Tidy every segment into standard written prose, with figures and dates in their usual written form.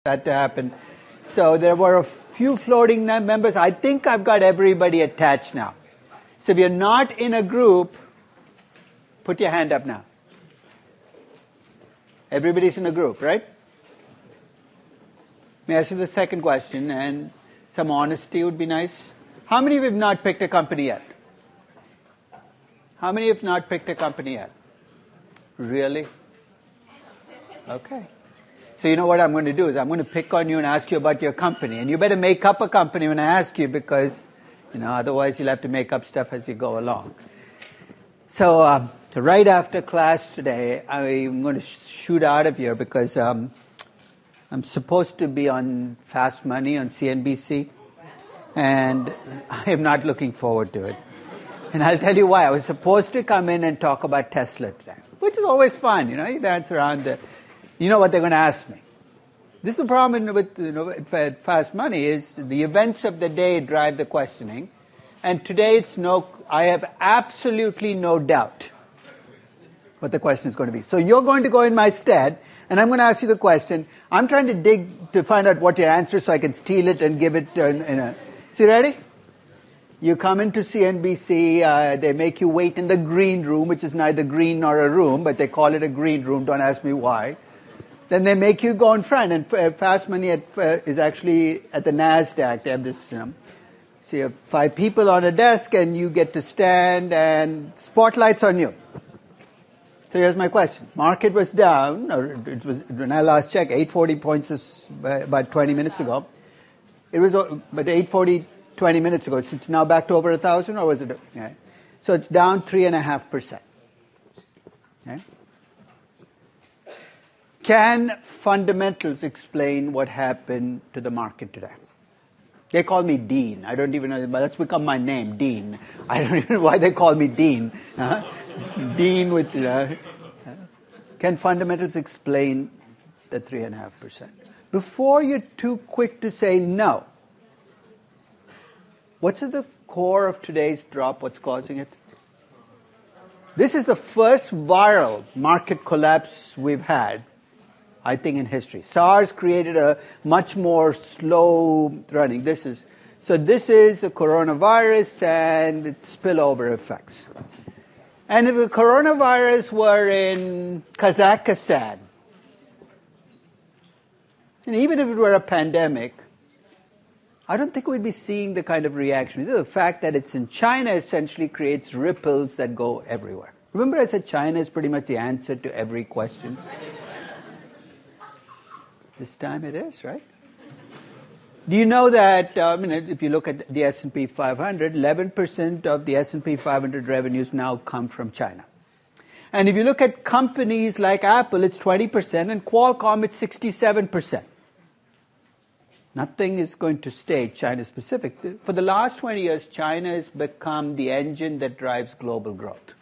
that to happen. So there were a few floating members. I think I've got everybody attached now. So if you're not in a group, put your hand up now. Everybody's in a group, right? May I ask you the second question, and some honesty would be nice. How many of you have not picked a company yet? How many have not picked a company yet? Really? Okay. So you know what I'm going to do is I'm going to pick on you and ask you about your company. And you better make up a company when I ask you because, otherwise you'll have to make up stuff as you go along. So right after class today, I'm going to shoot out of here because I'm supposed to be on Fast Money on CNBC. And I am not looking forward to it. And I'll tell you why. I was supposed to come in and talk about Tesla today, which is always fun. You dance around. You know what they're going to ask me. This is the problem with Fast Money is the events of the day drive the questioning. And today I have absolutely no doubt what the question is going to be. So you're going to go in my stead, and I'm going to ask you the question. I'm trying to dig to find out what your answer is so I can steal it and give it So you ready? You come into CNBC, they make you wait in the green room, which is neither green nor a room, but they call it a green room. Don't ask me why. Then they make you go in front, and Fast Money is actually at the NASDAQ. They have this, so you have 5 people on a desk, and you get to stand, and spotlight's on you. So here's my question. Market was down, or it was, when I last checked, 840 points about 20 minutes ago. It was, but 840 20 minutes ago. It's now back to over 1,000, or was it? Okay. So it's down 3.5%. Okay. Can fundamentals explain what happened to the market today? They call me Dean. I don't even know, but that's become my name, Dean. I don't even know why they call me Dean. Dean with, can fundamentals explain the 3.5%? Before you're too quick to say no, what's at the core of today's drop? What's causing it? This is the first viral market collapse we've had, I think, in history. SARS created a much more slow running. This is the coronavirus and its spillover effects. And if the coronavirus were in Kazakhstan, and even if it were a pandemic, I don't think we'd be seeing the kind of reaction. The fact that it's in China essentially creates ripples that go everywhere. Remember I said China is pretty much the answer to every question? This time it is, right? Do you know that, if you look at the S&P 500, 11% of the S&P 500 revenues now come from China. And if you look at companies like Apple, it's 20%, and Qualcomm, it's 67%. Nothing is going to stay China-specific. For the last 20 years, China has become the engine that drives global growth.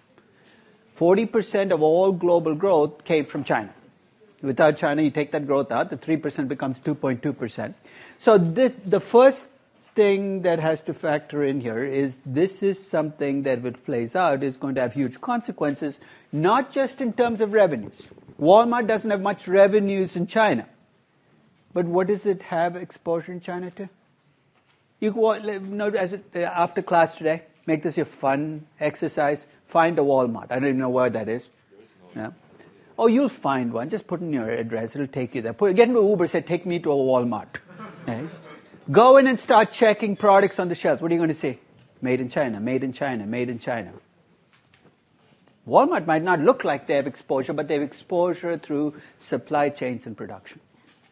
40% of all global growth came from China. Without China, you take that growth out, the 3% becomes 2.2%. So the first thing that has to factor in here is this is something that, if it plays out, is going to have huge consequences, not just in terms of revenues. Walmart doesn't have much revenues in China. But what does it have exposure in China to? You go, after class today, make this your fun exercise. Find a Walmart. I don't even know where that is. Yeah. Oh, you'll find one. Just put in your address. It'll take you there. Get into Uber. Say, take me to a Walmart. Okay. Go in and start checking products on the shelves. What are you going to see? Made in China. Made in China. Made in China. Walmart might not look like they have exposure, but they have exposure through supply chains and production.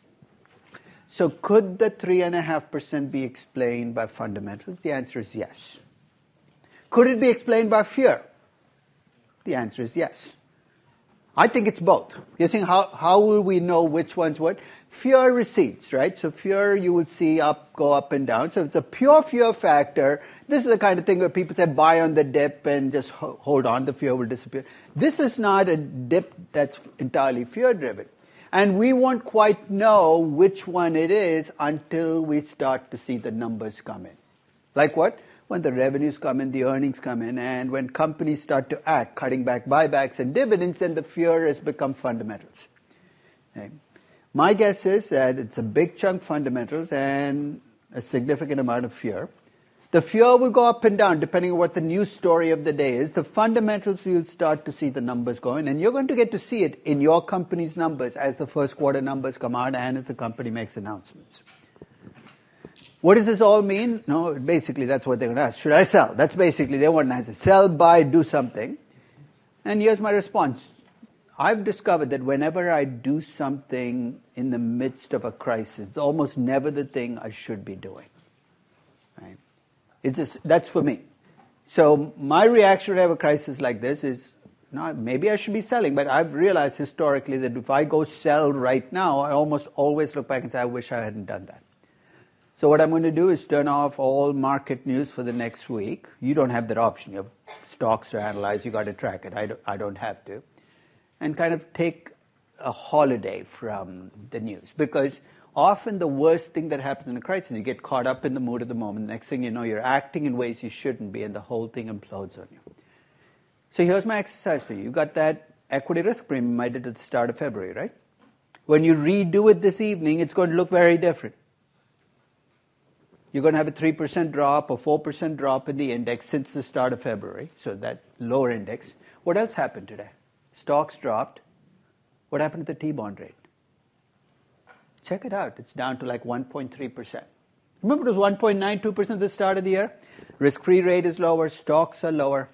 So could the 3.5% be explained by fundamentals? The answer is yes. Could it be explained by fear? The answer is yes. I think it's both. You're saying how will we know which one's what? Fear recedes, right? So fear you will see go up and down. So it's a pure fear factor. This is the kind of thing where people say buy on the dip and just hold on, the fear will disappear. This is not a dip that's entirely fear-driven. And we won't quite know which one it is until we start to see the numbers come in. Like what? When the revenues come in, the earnings come in, and when companies start to act, cutting back buybacks and dividends, then the fear has become fundamentals. Okay. My guess is that it's a big chunk fundamentals and a significant amount of fear. The fear will go up and down depending on what the news story of the day is. The fundamentals, you'll start to see the numbers going, and you're going to get to see it in your company's numbers as the first quarter numbers come out and as the company makes announcements. What does this all mean? No, basically that's what they're going to ask. Should I sell? That's basically they want an answer. Sell, buy, do something. And here's my response. I've discovered that whenever I do something in the midst of a crisis, it's almost never the thing I should be doing. Right? It's just, that's for me. So my reaction to have a crisis like this is, no, maybe I should be selling, but I've realized historically that if I go sell right now, I almost always look back and say, I wish I hadn't done that. So what I'm going to do is turn off all market news for the next week. You don't have that option. You have stocks to analyze. You got to track it. I don't have to. And kind of take a holiday from the news. Because often the worst thing that happens in a crisis, you get caught up in the mood of the moment. The next thing you know, you're acting in ways you shouldn't be, and the whole thing implodes on you. So here's my exercise for you. You got that equity risk premium I did at the start of February, right? When you redo it this evening, it's going to look very different. You're going to have a 3% drop or 4% drop in the index since the start of February, so that lower index. What else happened today? Stocks dropped. What happened to the T-bond rate? Check it out. It's down to like 1.3%. Remember it was 1.92% at the start of the year? Risk-free rate is lower. Stocks are lower.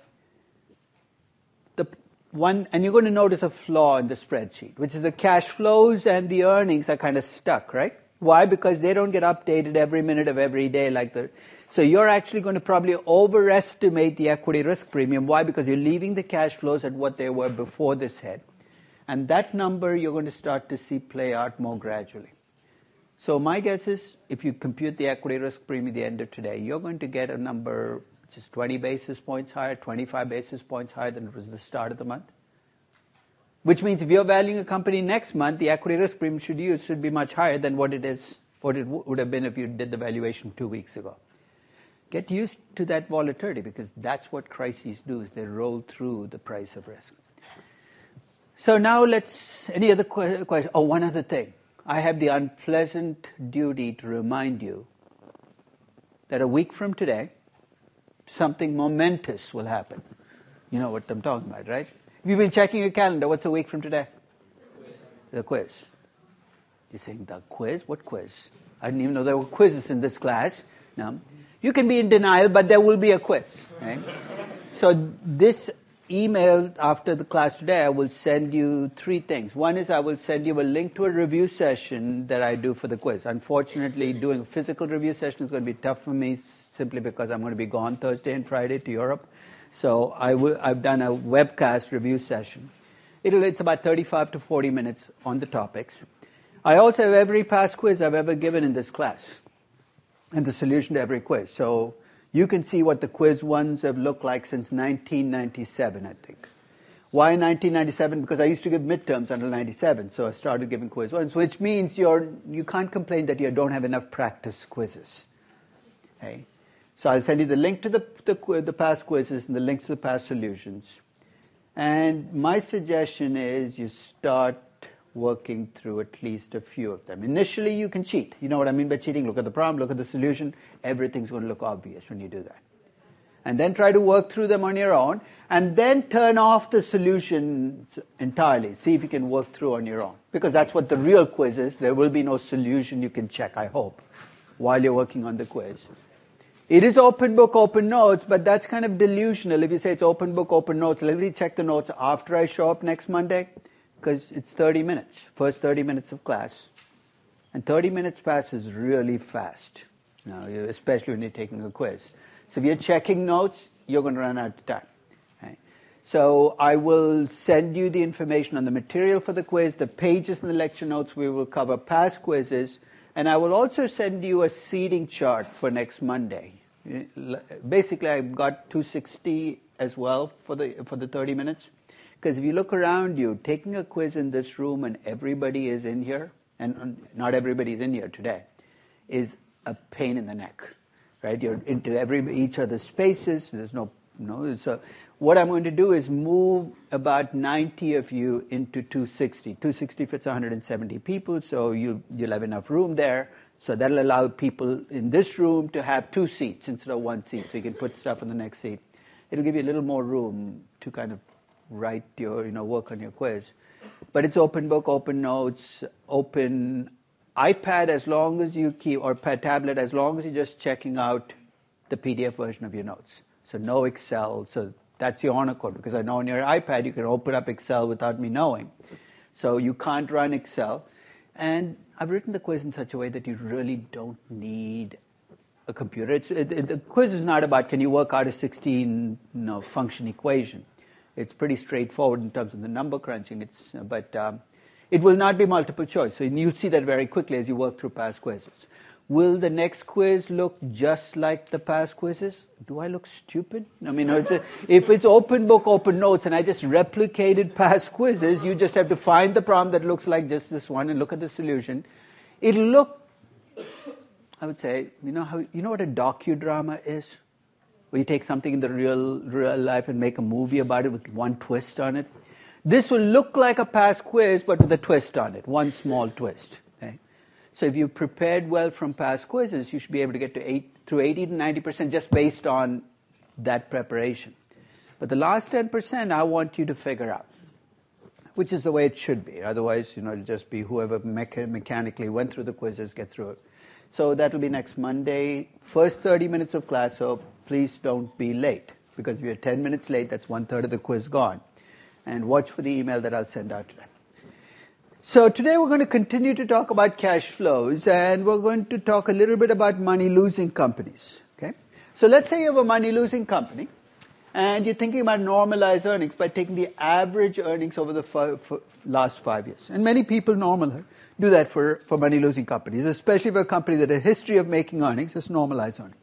And you're going to notice a flaw in the spreadsheet, which is the cash flows and the earnings are kind of stuck, right? Why? Because they don't get updated every minute of every day so you're actually going to probably overestimate the equity risk premium. Why? Because you're leaving the cash flows at what they were before this hit. And that number you're going to start to see play out more gradually. So my guess is if you compute the equity risk premium at the end of today, you're going to get a number which is 20 basis points higher, 25 basis points higher than it was the start of the month. Which means if you're valuing a company next month, the equity risk premium should be much higher than what it would have been if you did the valuation 2 weeks ago. Get used to that volatility because that's what crises do, is they roll through the price of risk. So now any other question? Oh, one other thing. I have the unpleasant duty to remind you that a week from today, something momentous will happen. You know what I'm talking about, right? If you've been checking your calendar, what's a week from today? The quiz. You're saying, the quiz? What quiz? I didn't even know there were quizzes in this class. No. You can be in denial, but there will be a quiz. Right? So this email after the class today, I will send you 3 things. One is I will send you a link to a review session that I do for the quiz. Unfortunately, doing a physical review session is going to be tough for me simply because I'm going to be gone Thursday and Friday to Europe. So I've done a webcast review session. It's about 35 to 40 minutes on the topics. I also have every past quiz I've ever given in this class and the solution to every quiz. So you can see what the quiz ones have looked like since 1997, I think. Why 1997? Because I used to give midterms until 97, so I started giving quiz ones, which means you can't complain that you don't have enough practice quizzes. Okay? So I'll send you the link to the past quizzes and the links to the past solutions. And my suggestion is you start working through at least a few of them. Initially, you can cheat. You know what I mean by cheating? Look at the problem, look at the solution. Everything's going to look obvious when you do that. And then try to work through them on your own. And then turn off the solutions entirely. See if you can work through on your own. Because that's what the real quiz is. There will be no solution you can check, I hope, while you're working on the quiz. It is open book, open notes, but that's kind of delusional. If you say it's open book, open notes, let me check the notes after I show up next Monday, because it's 30 minutes, first 30 minutes of class. And 30 minutes passes really fast, especially when you're taking a quiz. So if you're checking notes, you're going to run out of time. Okay? So I will send you the information on the material for the quiz, the pages in the lecture notes. We will cover past quizzes. And I will also send you a seating chart for next Monday. Basically, I've got 260 as well for the 30 minutes. Because if you look around you, taking a quiz in this room and everybody is in here, and not everybody is in here today, is a pain in the neck. Right? You're into each other's spaces. There's no So what I'm going to do is move about 90 of you into 260. 260 fits 170 people, so you'll have enough room there. So that'll allow people in this room to have 2 seats instead of 1 seat, so you can put stuff on the next seat. It'll give you a little more room to kind of write your, work on your quiz. But it's open book, open notes, open iPad as long as you keep, or tablet as long as you're just checking out the PDF version of your notes. So no Excel. So that's your honor code, because I know on your iPad you can open up Excel without me knowing. So you can't run Excel. And I've written the quiz in such a way that you really don't need a computer. The quiz is not about can you work out a 16 function equation. It's pretty straightforward in terms of the number crunching. But it will not be multiple choice. So you'll see that very quickly as you work through past quizzes. Will the next quiz look just like the past quizzes? Do I look stupid? If it's open book, open notes, and I just replicated past quizzes, you just have to find the problem that looks like just this one and look at the solution. It'll look, I would say, you know what a docudrama is? Where you take something in the real life and make a movie about it with one twist on it. This will look like a past quiz, but with a twist on it, one small twist. Okay? So if you prepared well from past quizzes, you should be able to get through 80 to 90% just based on that preparation. But the last 10% I want you to figure out, which is the way it should be. Otherwise, it'll just be whoever mechanically went through the quizzes get through it. So that'll be next Monday, first 30 minutes of class, so please don't be late. Because if you're 10 minutes late, that's 1/3 of the quiz gone. And watch for the email that I'll send out today. So today we're going to continue to talk about cash flows, and we're going to talk a little bit about money-losing companies. Okay? So let's say you have a money-losing company, and you're thinking about normalized earnings by taking the average earnings over the last 5 years. And many people normally do that for money-losing companies, especially for a company that has a history of making earnings, it's normalized earnings.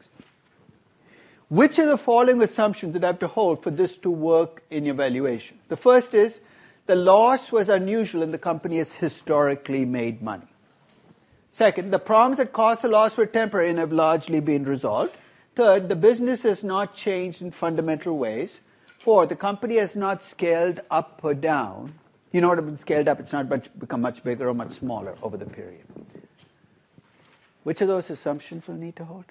Which of the following assumptions would have to hold for this to work in your valuation? The first is, the loss was unusual and the company has historically made money. Second, the problems that caused the loss were temporary and have largely been resolved. Third, the business has not changed in fundamental ways. Fourth, the company has not scaled up or down. You know what has been scaled up? It's not become much bigger or much smaller over the period. Which of those assumptions will need to hold?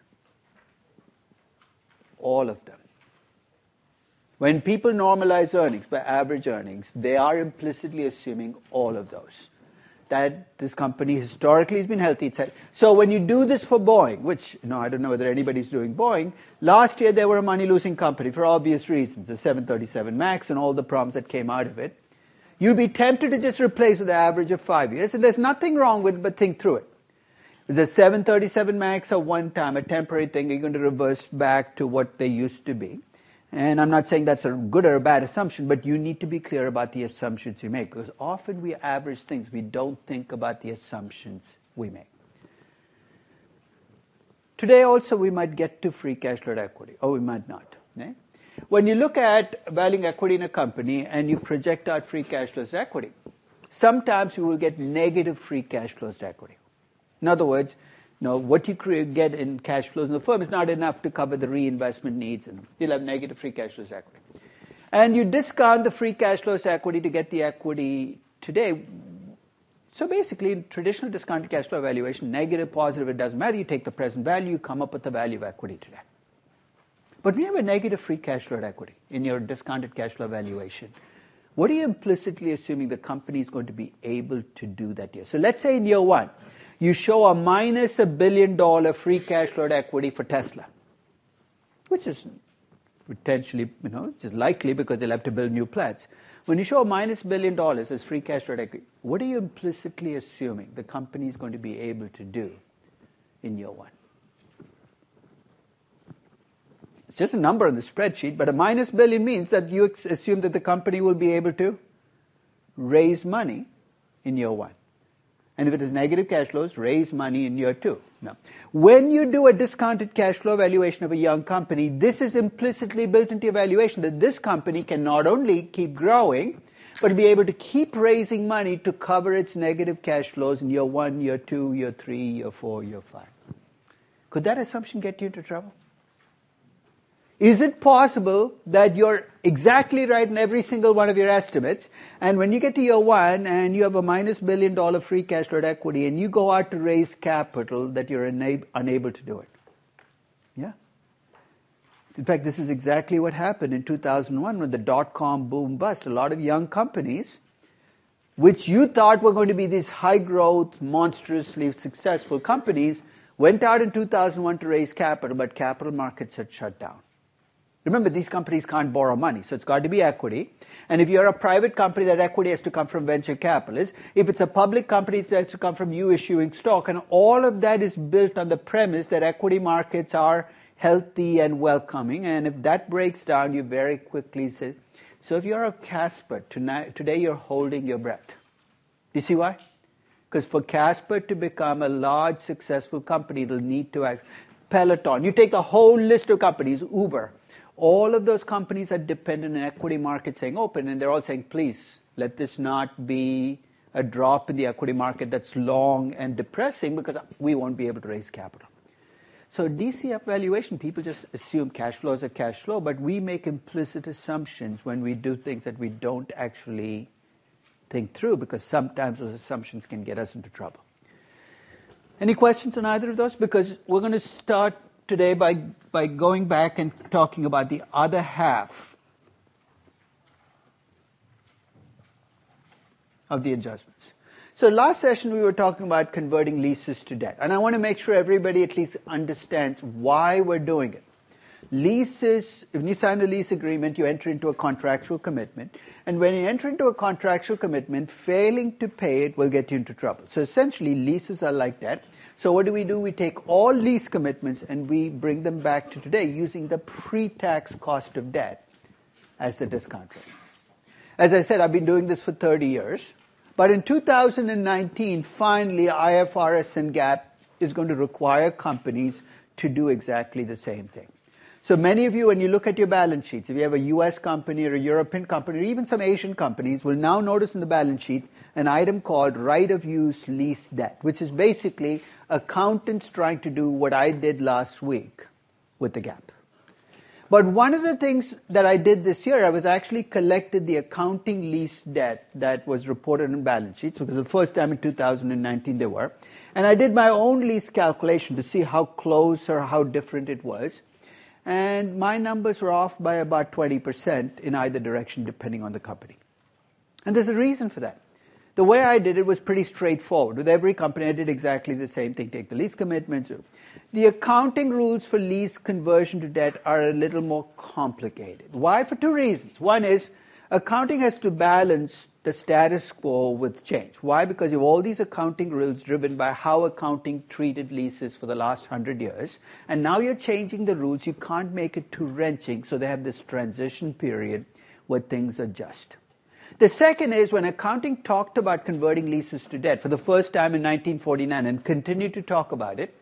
All of them. When people normalize earnings by average earnings, they are implicitly assuming all of those. That this company historically has been healthy. So when you do this for Boeing, which I don't know whether anybody's doing Boeing, last year they were a money-losing company for obvious reasons, the 737 MAX and all the problems that came out of it. You'll be tempted to just replace with the average of 5 years, and there's nothing wrong with it, but think through it. Is the 737 MAX a one-time, a temporary thing? You're going to reverse back to what they used to be. And I'm not saying that's a good or a bad assumption, but you need to be clear about the assumptions you make, because often we average things. We don't think about the assumptions we make. Today also we might get to free cash flow equity, or we might not. Okay? When you look at valuing equity in a company and you project out free cash flows to equity, sometimes you will get negative free cash flows to equity. In other words, what you get in cash flows in the firm is not enough to cover the reinvestment needs, and you'll have negative free cash flows to equity. And you discount the free cash flows to equity to get the equity today. So basically, in traditional discounted cash flow valuation, negative, positive, it doesn't matter. You take the present value, you come up with the value of equity today. But when you have a negative free cash flow to equity in your discounted cash flow valuation, what are you implicitly assuming the company is going to be able to do that year? So let's say in year one, you show a minus $1 billion free cash flow to equity for Tesla, which is potentially, which is likely because they'll have to build new plants. When you show a minus $1 billion as free cash flow to equity, what are you implicitly assuming the company is going to be able to do in year one? It's just a number on the spreadsheet, but a minus $1 billion means that you assume that the company will be able to raise money in year one. And if it is negative cash flows, raise money in year two. Now, when you do a discounted cash flow valuation of a young company, this is implicitly built into your valuation that this company can not only keep growing, but be able to keep raising money to cover its negative cash flows in year one, year two, year three, year four, year five. Could that assumption get you into trouble? Is it possible that you're exactly right in every single one of your estimates, and when you get to year one and you have a minus $1 billion free cash flow equity and you go out to raise capital, that you're unable to do it? Yeah. In fact, this is exactly what happened in 2001 when the dot-com boom bust. A lot of young companies, which you thought were going to be these high-growth, monstrously successful companies, went out in 2001 to raise capital, but capital markets had shut down. Remember, these companies can't borrow money, so it's got to be equity. And if you're a private company, that equity has to come from venture capitalists. If it's a public company, it has to come from you issuing stock. And all of that is built on the premise that equity markets are healthy and welcoming. And if that breaks down, you very quickly say, so if you're a Casper, today you're holding your breath. Do you see why? Because for Casper to become a large, successful company, it'll need to act. Peloton, you take the whole list of companies, Uber, all of those companies are dependent on equity markets staying open, and they're all saying, please, let this not be a drop in the equity market that's long and depressing because we won't be able to raise capital. So DCF valuation, people just assume cash flow is a cash flow, but we make implicit assumptions when we do things that we don't actually think through, because sometimes those assumptions can get us into trouble. Any questions on either of those? Because we're going to start today by going back and talking about the other half of the adjustments. So last session we were talking about converting leases to debt. And I want to make sure everybody at least understands why we're doing it. Leases, if you sign a lease agreement, you enter into a contractual commitment. And when you enter into a contractual commitment, failing to pay it will get you into trouble. So essentially, leases are like that. So what do? We take all lease commitments and we bring them back to today using the pre-tax cost of debt as the discount rate. As I said, I've been doing this for 30 years. But in 2019, finally, IFRS and GAAP is going to require companies to do exactly the same thing. So many of you, when you look at your balance sheets, if you have a US company or a European company or even some Asian companies, will now notice in the balance sheet an item called right-of-use lease debt, which is basically accountants trying to do what I did last week with the GAAP. But one of the things that I did this year, I was actually collected the accounting lease debt that was reported in balance sheets, because the first time in 2019 they were. And I did my own lease calculation to see how close or how different it was. And my numbers were off by about 20% in either direction, depending on the company. And there's a reason for that. The way I did it was pretty straightforward. With every company, I did exactly the same thing. Take the lease commitments. The accounting rules for lease conversion to debt are a little more complicated. Why? For two reasons. One is accounting has to balance the status quo with change. Why? Because you have all these accounting rules driven by how accounting treated leases for the last 100 years. And now you're changing the rules. You can't make it too wrenching. So they have this transition period where things adjust. The second is when accounting talked about converting leases to debt for the first time in 1949 and continued to talk about it,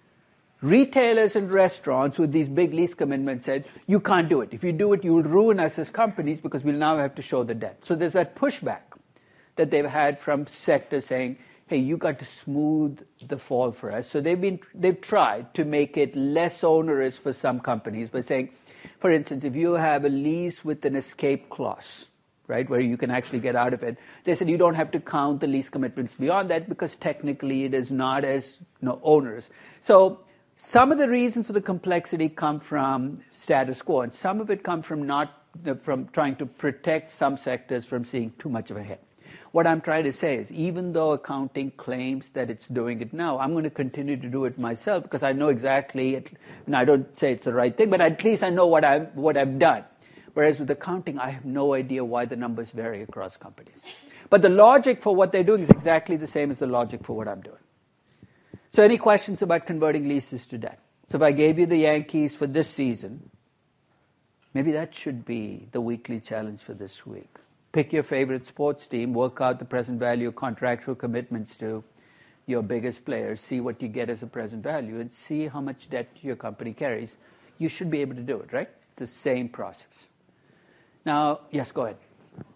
retailers and restaurants with these big lease commitments said, you can't do it. If you do it, you will ruin us as companies because we'll now have to show the debt. So there's that pushback that they've had from sectors saying, hey, you got to smooth the fall for us. So they've tried to make it less onerous for some companies by saying, for instance, if you have a lease with an escape clause, right, where you can actually get out of it. They said you don't have to count the lease commitments beyond that because technically it is not as onerous. So some of the reasons for the complexity come from status quo, and some of it comes from from trying to protect some sectors from seeing too much of a hit. What I'm trying to say is, even though accounting claims that it's doing it now, I'm going to continue to do it myself because I know exactly, and I don't say it's the right thing, but at least I know what I've done. Whereas with accounting, I have no idea why the numbers vary across companies. But the logic for what they're doing is exactly the same as the logic for what I'm doing. So any questions about converting leases to debt? So if I gave you the Yankees for this season, maybe that should be the weekly challenge for this week. Pick your favorite sports team, work out the present value of contractual commitments to your biggest players, see what you get as a present value, and see how much debt your company carries. You should be able to do it, right? It's the same process. Now, yes, go ahead.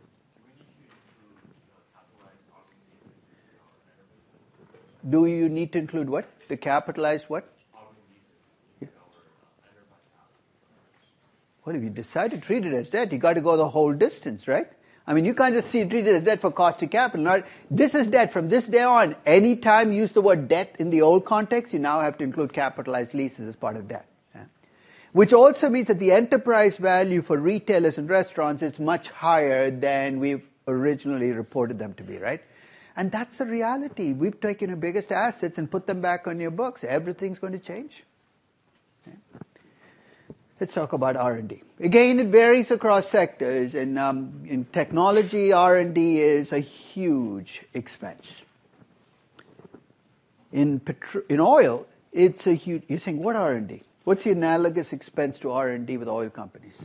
Do you need to include what? The capitalized what? Well, if you decide to treat it as debt, you got to go the whole distance, right? I mean, you can't just treat it as debt for cost of capital. Not, this is debt. From this day on, anytime you use the word debt in the old context, you now have to include capitalized leases as part of debt. Yeah? Which also means that the enterprise value for retailers and restaurants is much higher than we've originally reported them to be, right? And that's the reality. We've taken your biggest assets and put them back on your books. Everything's going to change. Okay. Let's talk about R&D. Again, it varies across sectors. In technology, R&D is a huge expense. In oil, it's a huge... You're saying, what R&D? What's the analogous expense to R&D with oil companies?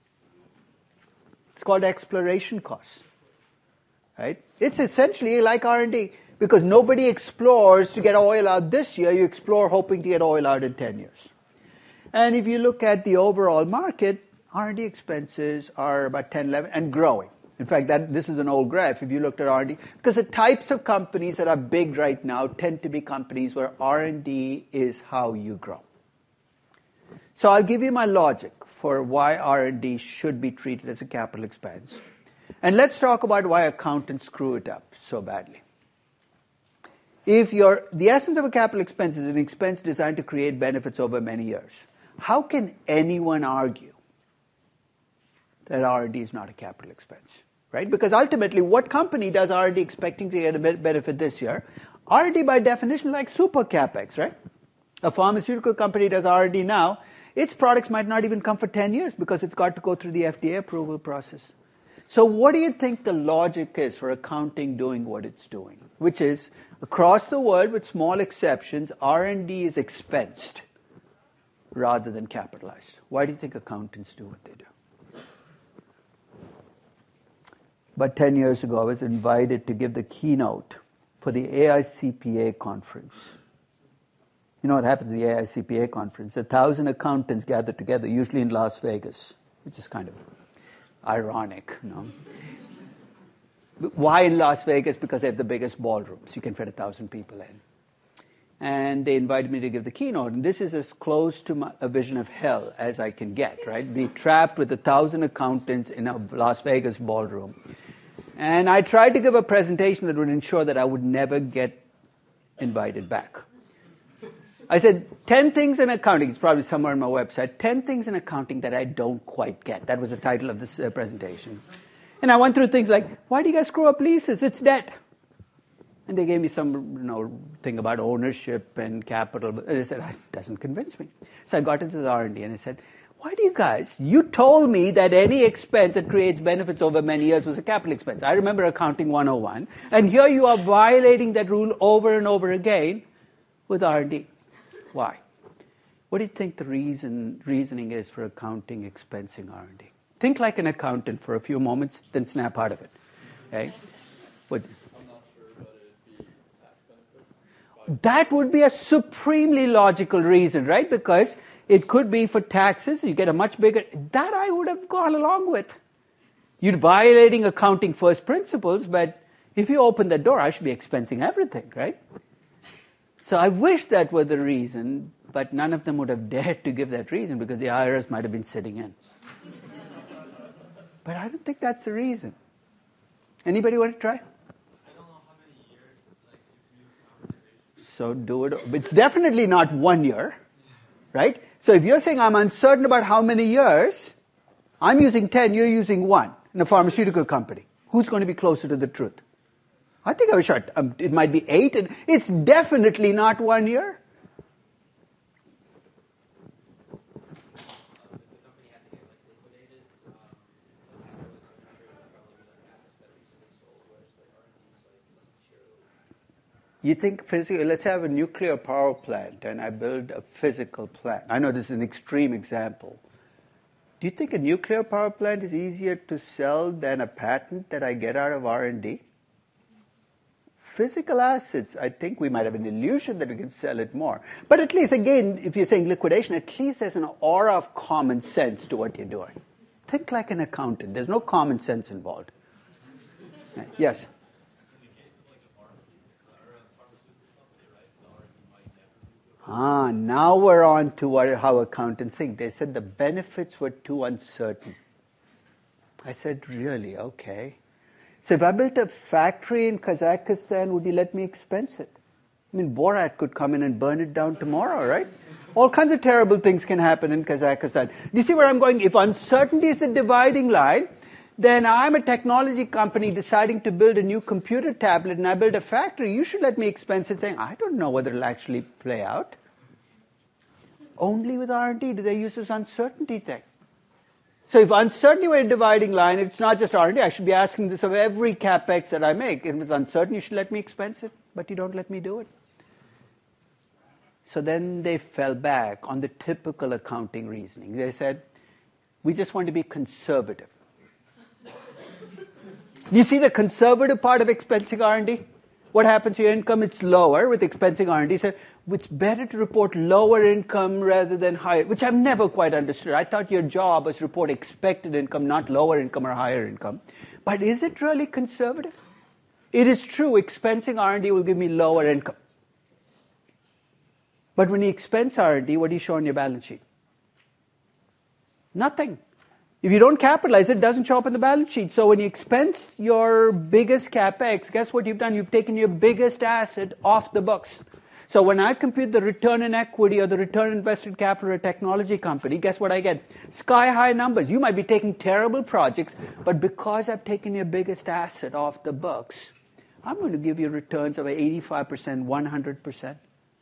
It's called exploration costs. Right? It's essentially like R&D, because nobody explores to get oil out this year. You explore hoping to get oil out in 10 years. And if you look at the overall market, R&D expenses are about 10, 11, and growing. In fact, this is an old graph if you looked at R&D, because the types of companies that are big right now tend to be companies where R&D is how you grow. So I'll give you my logic for why R&D should be treated as a capital expense. And let's talk about why accountants screw it up so badly. The essence of a capital expense is an expense designed to create benefits over many years. How can anyone argue that R&D is not a capital expense? Right? Because ultimately, what company does R&D expecting to get a benefit this year? R&D by definition like super capex, right? A pharmaceutical company does R&D now. Its products might not even come for 10 years because it's got to go through the FDA approval process. So what do you think the logic is for accounting doing what it's doing? Which is, across the world, with small exceptions, R&D is expensed rather than capitalized. Why do you think accountants do what they do? About 10 years ago, I was invited to give the keynote for the AICPA conference. You know what happens at the AICPA conference? 1,000 accountants gather together, usually in Las Vegas, which is kind of ironic, you know. Why in Las Vegas? Because they have the biggest ballrooms. You can fit 1,000 people in. And they invited me to give the keynote. And this is as close to a vision of hell as I can get, right? Be trapped with 1,000 accountants in a Las Vegas ballroom. And I tried to give a presentation that would ensure that I would never get invited back. I said, 10 things in accounting, it's probably somewhere on my website, 10 things in accounting that I don't quite get. That was the title of this presentation. And I went through things like, why do you guys screw up leases? It's debt. And they gave me some thing about ownership and capital. But they said, that doesn't convince me. So I got into the R&D and I said, why do you guys, you told me that any expense that creates benefits over many years was a capital expense. I remember Accounting 101. And here you are violating that rule over and over again with R&D. Why? What do you think the reasoning is for accounting expensing R&D? Think like an accountant for a few moments, then snap out of it. Okay? I'm not sure, but it'd be tax benefits. That would be a supremely logical reason, right? Because it could be for taxes, you get a much bigger... That I would have gone along with. You're violating accounting first principles, but if you open the door, I should be expensing everything, right? So I wish that were the reason, but none of them would have dared to give that reason because the IRS might have been sitting in. But I don't think that's the reason. Anybody want to try? I don't know how many years, So do it. It's definitely not 1 year, right? So if you're saying I'm uncertain about how many years, I'm using 10, you're using 1 in a pharmaceutical company. Who's going to be closer to the truth? I think I was sure it might be 8, and it's definitely not 1 year. You think physically, let's have a nuclear power plant and I build a physical plant. I know this is an extreme example. Do you think a nuclear power plant is easier to sell than a patent that I get out of R&D? Physical assets, I think we might have an illusion that we can sell it more. But at least, again, if you're saying liquidation, at least there's an aura of common sense to what you're doing. Think like an accountant. There's no common sense involved. Yes? Now we're on to how accountants think. They said the benefits were too uncertain. I said, really? Okay. So if I built a factory in Kazakhstan, would you let me expense it? I mean, Borat could come in and burn it down tomorrow, right? All kinds of terrible things can happen in Kazakhstan. Do you see where I'm going? If uncertainty is the dividing line, then I'm a technology company deciding to build a new computer tablet and I build a factory. You should let me expense it, saying, I don't know whether it'll actually play out. Only with R&D do they use this uncertainty thing. So if uncertainty were a dividing line, it's not just R&D. I should be asking this of every CapEx that I make. If it's uncertain, you should let me expense it, but you don't let me do it. So then they fell back on the typical accounting reasoning. They said, we just want to be conservative. You see the conservative part of expensing R&D? What happens to your income? It's lower with expensing R&D. So it's better to report lower income rather than higher, which I've never quite understood. I thought your job was to report expected income, not lower income or higher income. But is it really conservative? It is true, expensing R&D will give me lower income. But when you expense R&D, what do you show on your balance sheet? Nothing. If you don't capitalize it, it doesn't show up in the balance sheet. So when you expense your biggest CapEx, guess what you've done? You've taken your biggest asset off the books. So when I compute the return on equity or the return on invested capital of a technology company, guess what I get? Sky-high numbers. You might be taking terrible projects, but because I've taken your biggest asset off the books, I'm going to give you returns of 85%, 100%.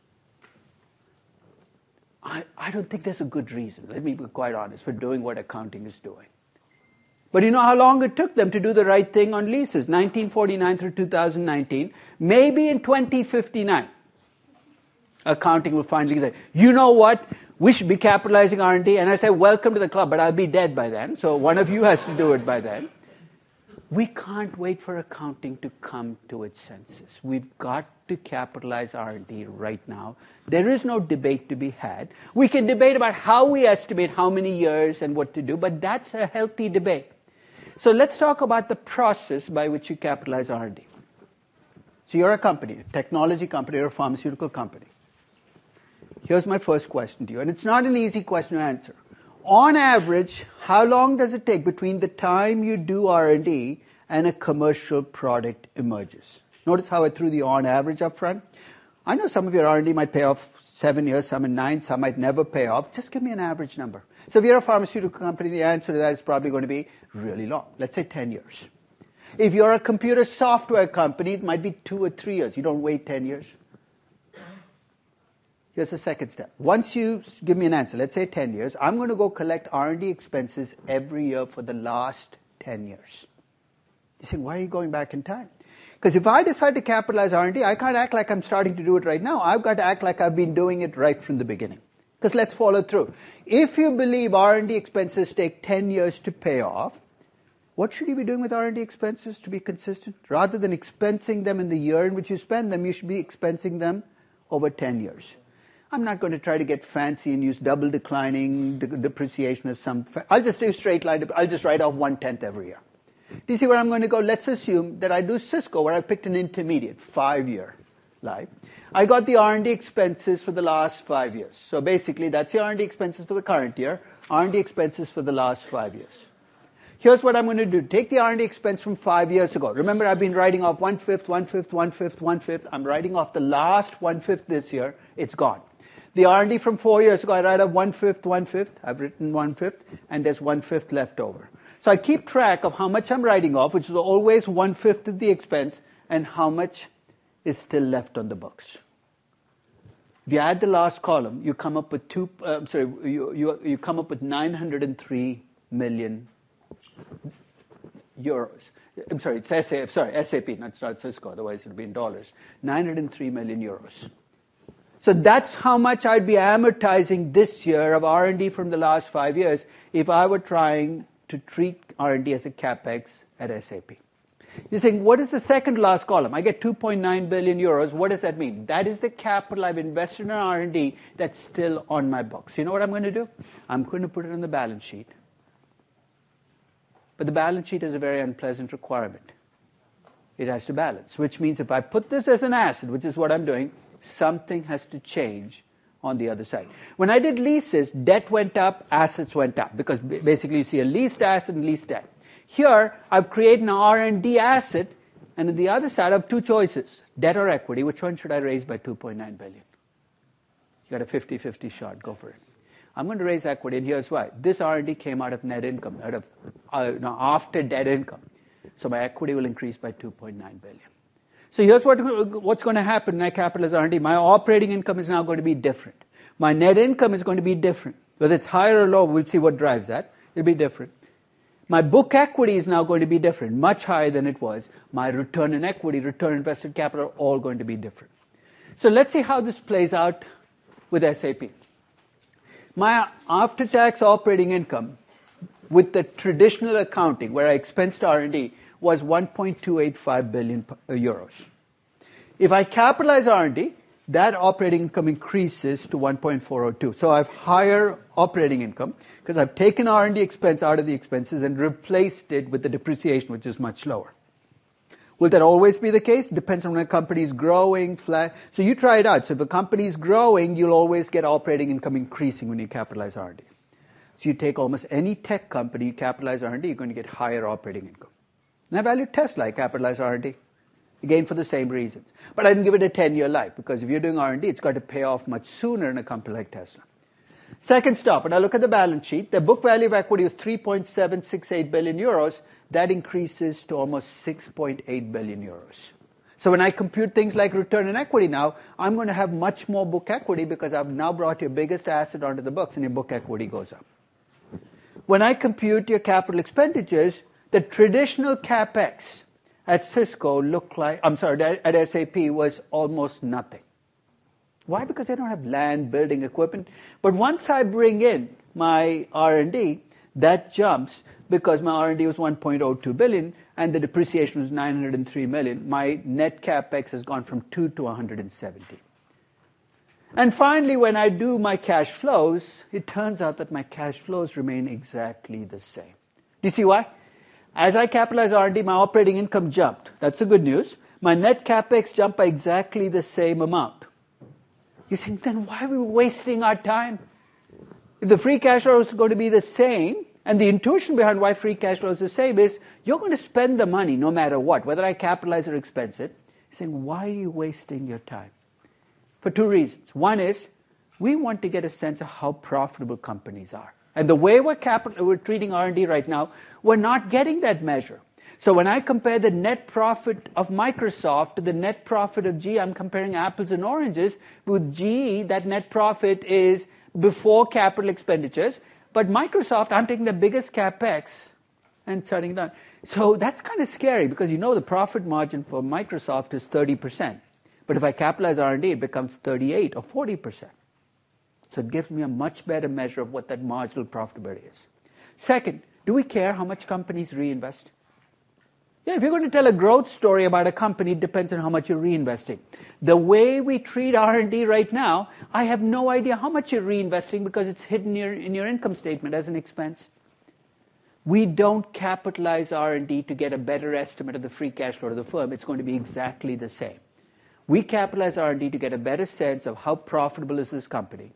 I don't think there's a good reason, let me be quite honest, for doing what accounting is doing. But you know how long it took them to do the right thing on leases? 1949 through 2019. Maybe in 2059, accounting will finally say, you know what, we should be capitalizing R&D. And I say, welcome to the club, but I'll be dead by then. So one of you has to do it by then. We can't wait for accounting to come to its senses. We've got to capitalize R&D right now. There is no debate to be had. We can debate about how we estimate how many years and what to do, but that's a healthy debate. So let's talk about the process by which you capitalize R&D. So you're a company, a technology company or a pharmaceutical company. Here's my first question to you, and it's not an easy question to answer. On average, how long does it take between the time you do R&D and a commercial product emerges? Notice how I threw the on average up front. I know some of your R&D might pay off 7 years, some in 9, some might never pay off. Just give me an average number. So if you're a pharmaceutical company, the answer to that is probably going to be really long. Let's say 10 years. If you're a computer software company, it might be 2 or 3 years. You don't wait 10 years. Here's the second step. Once you give me an answer, let's say 10 years, I'm going to go collect R&D expenses every year for the last 10 years. You say, why are you going back in time? Because if I decide to capitalize R&D, I can't act like I'm starting to do it right now. I've got to act like I've been doing it right from the beginning. Because let's follow through. If you believe R&D expenses take 10 years to pay off, what should you be doing with R&D expenses to be consistent? Rather than expensing them in the year in which you spend them, you should be expensing them over 10 years. I'm not going to try to get fancy and use double declining depreciation as some... I'll just do straight line. I'll just write off 1/10 every year. Do you see where I'm going to go? Let's assume that I do Cisco, where I picked an intermediate, 5-year life. I got the R&D expenses for the last 5 years. So basically, that's the R&D expenses for the current year, R&D expenses for the last 5 years. Here's what I'm going to do. Take the R&D expense from 5 years ago. Remember, I've been writing off 1/5, 1/5, 1/5, 1/5. I'm writing off the last 1/5 this year. It's gone. The R&D from 4 years ago, I write up 1/5, 1/5. I've written 1/5, and there's 1/5 left over. So I keep track of how much I'm writing off, which is always 1/5 of the expense, and how much is still left on the books. If you add the last column, you come up with you come up with 903 million euros. I'm sorry, it's SAP, not Cisco. Otherwise, it would be in dollars. 903 million euros. So that's how much I'd be amortizing this year of R&D from the last 5 years if I were trying to treat R&D as a CapEx at SAP. You're saying, what is the second last column? I get 2.9 billion euros. What does that mean? That is the capital I've invested in R&D that's still on my books. You know what I'm going to do? I'm going to put it on the balance sheet. But the balance sheet is a very unpleasant requirement. It has to balance, which means if I put this as an asset, which is what I'm doing, something has to change on the other side. When I did leases, debt went up, assets went up, because basically you see a leased asset and leased debt. Here, I've created an R&D asset, and on the other side, I have two choices, debt or equity. Which one should I raise by $2.9 billion? You got a 50-50 shot, go for it. I'm going to raise equity, and here's why. This R&D came out of net income, out of after debt income. So my equity will increase by $2.9 billion. So here's what's going to happen when I capitalize R&D. My operating income is now going to be different. My net income is going to be different. Whether it's higher or low, we'll see what drives that. It'll be different. My book equity is now going to be different, much higher than it was. My return on equity, return on invested capital are all going to be different. So let's see how this plays out with SAP. My after-tax operating income with the traditional accounting, where I expensed R&D, was 1.285 billion euros. If I capitalize R&D, that operating income increases to 1.402. So I have higher operating income because I've taken R&D expense out of the expenses and replaced it with the depreciation, which is much lower. Will that always be the case? Depends on when a company is growing, flat. So you try it out. So if a company is growing, you'll always get operating income increasing when you capitalize R&D. So you take almost any tech company, you capitalize R&D, you're going to get higher operating income. And I valued Tesla, I capitalized R&D. Again, for the same reasons. But I didn't give it a 10-year life, because if you're doing R&D, it's got to pay off much sooner in a company like Tesla. Second stop, when I look at the balance sheet, the book value of equity was 3.768 billion euros. That increases to almost 6.8 billion euros. So when I compute things like return on equity now, I'm going to have much more book equity because I've now brought your biggest asset onto the books and your book equity goes up. When I compute your capital expenditures, the traditional CapEx at Cisco at SAP was almost nothing. Why? Because they don't have land, building, equipment. But once I bring in my R&D, that jumps because my R&D was 1.02 billion and the depreciation was 903 million. My net CapEx has gone from 2 to 170. And finally, when I do my cash flows, it turns out that my cash flows remain exactly the same. Do you see why? As I capitalize R&D, my operating income jumped. That's the good news. My net CapEx jumped by exactly the same amount. You think, then why are we wasting our time? If the free cash flow is going to be the same, and the intuition behind why free cash flow is the same is, you're going to spend the money no matter what, whether I capitalize or expense it. You're saying, why are you wasting your time? For two reasons. One is, we want to get a sense of how profitable companies are. And the way we're treating R&D right now, we're not getting that measure. So when I compare the net profit of Microsoft to the net profit of GE, I'm comparing apples and oranges. With GE, that net profit is before capital expenditures. But Microsoft, I'm taking the biggest CapEx and shutting down. So that's kind of scary because you know the profit margin for Microsoft is 30%. But if I capitalize R&D, it becomes 38 or 40%. So it gives me a much better measure of what that marginal profitability is. Second, do we care how much companies reinvest? Yeah, if you're going to tell a growth story about a company, it depends on how much you're reinvesting. The way we treat R&D right now, I have no idea how much you're reinvesting because it's hidden in your income statement as an expense. We don't capitalize R&D to get a better estimate of the free cash flow of the firm. It's going to be exactly the same. We capitalize R&D to get a better sense of how profitable is this company,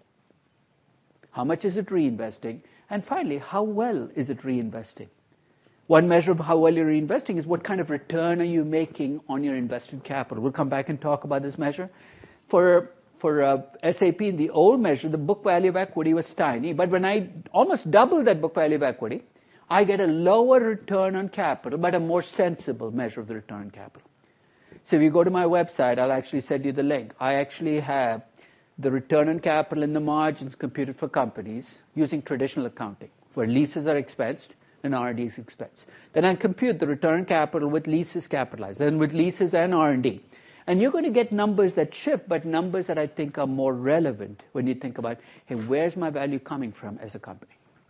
how much is it reinvesting, and finally, how well is it reinvesting? One measure of how well you're reinvesting is what kind of return are you making on your invested capital. We'll come back and talk about this measure. For SAP, in the old measure, the book value of equity was tiny, but when I almost double that book value of equity, I get a lower return on capital, but a more sensible measure of the return on capital. So if you go to my website, I'll actually send you the link. I actually have the return on capital and the margins computed for companies using traditional accounting, where leases are expensed and R&D is expensed. Then I compute the return on capital with leases capitalized, then with leases and R&D. And you're going to get numbers that shift, but numbers that I think are more relevant when you think about, hey, where's my value coming from as a company?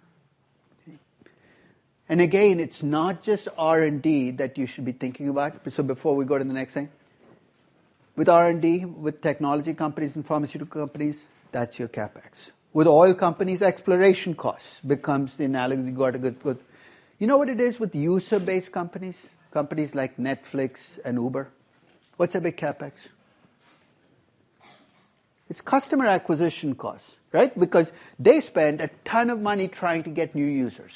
And again, it's not just R&D that you should be thinking about. So before we go to the next thing, with R&D, with technology companies and pharmaceutical companies, that's your CapEx. With oil companies, exploration costs becomes the analogy. You got a good. You know what it is with user-based companies? Companies like Netflix and Uber. What's a big CapEx? It's customer acquisition costs, right? Because they spend a ton of money trying to get new users.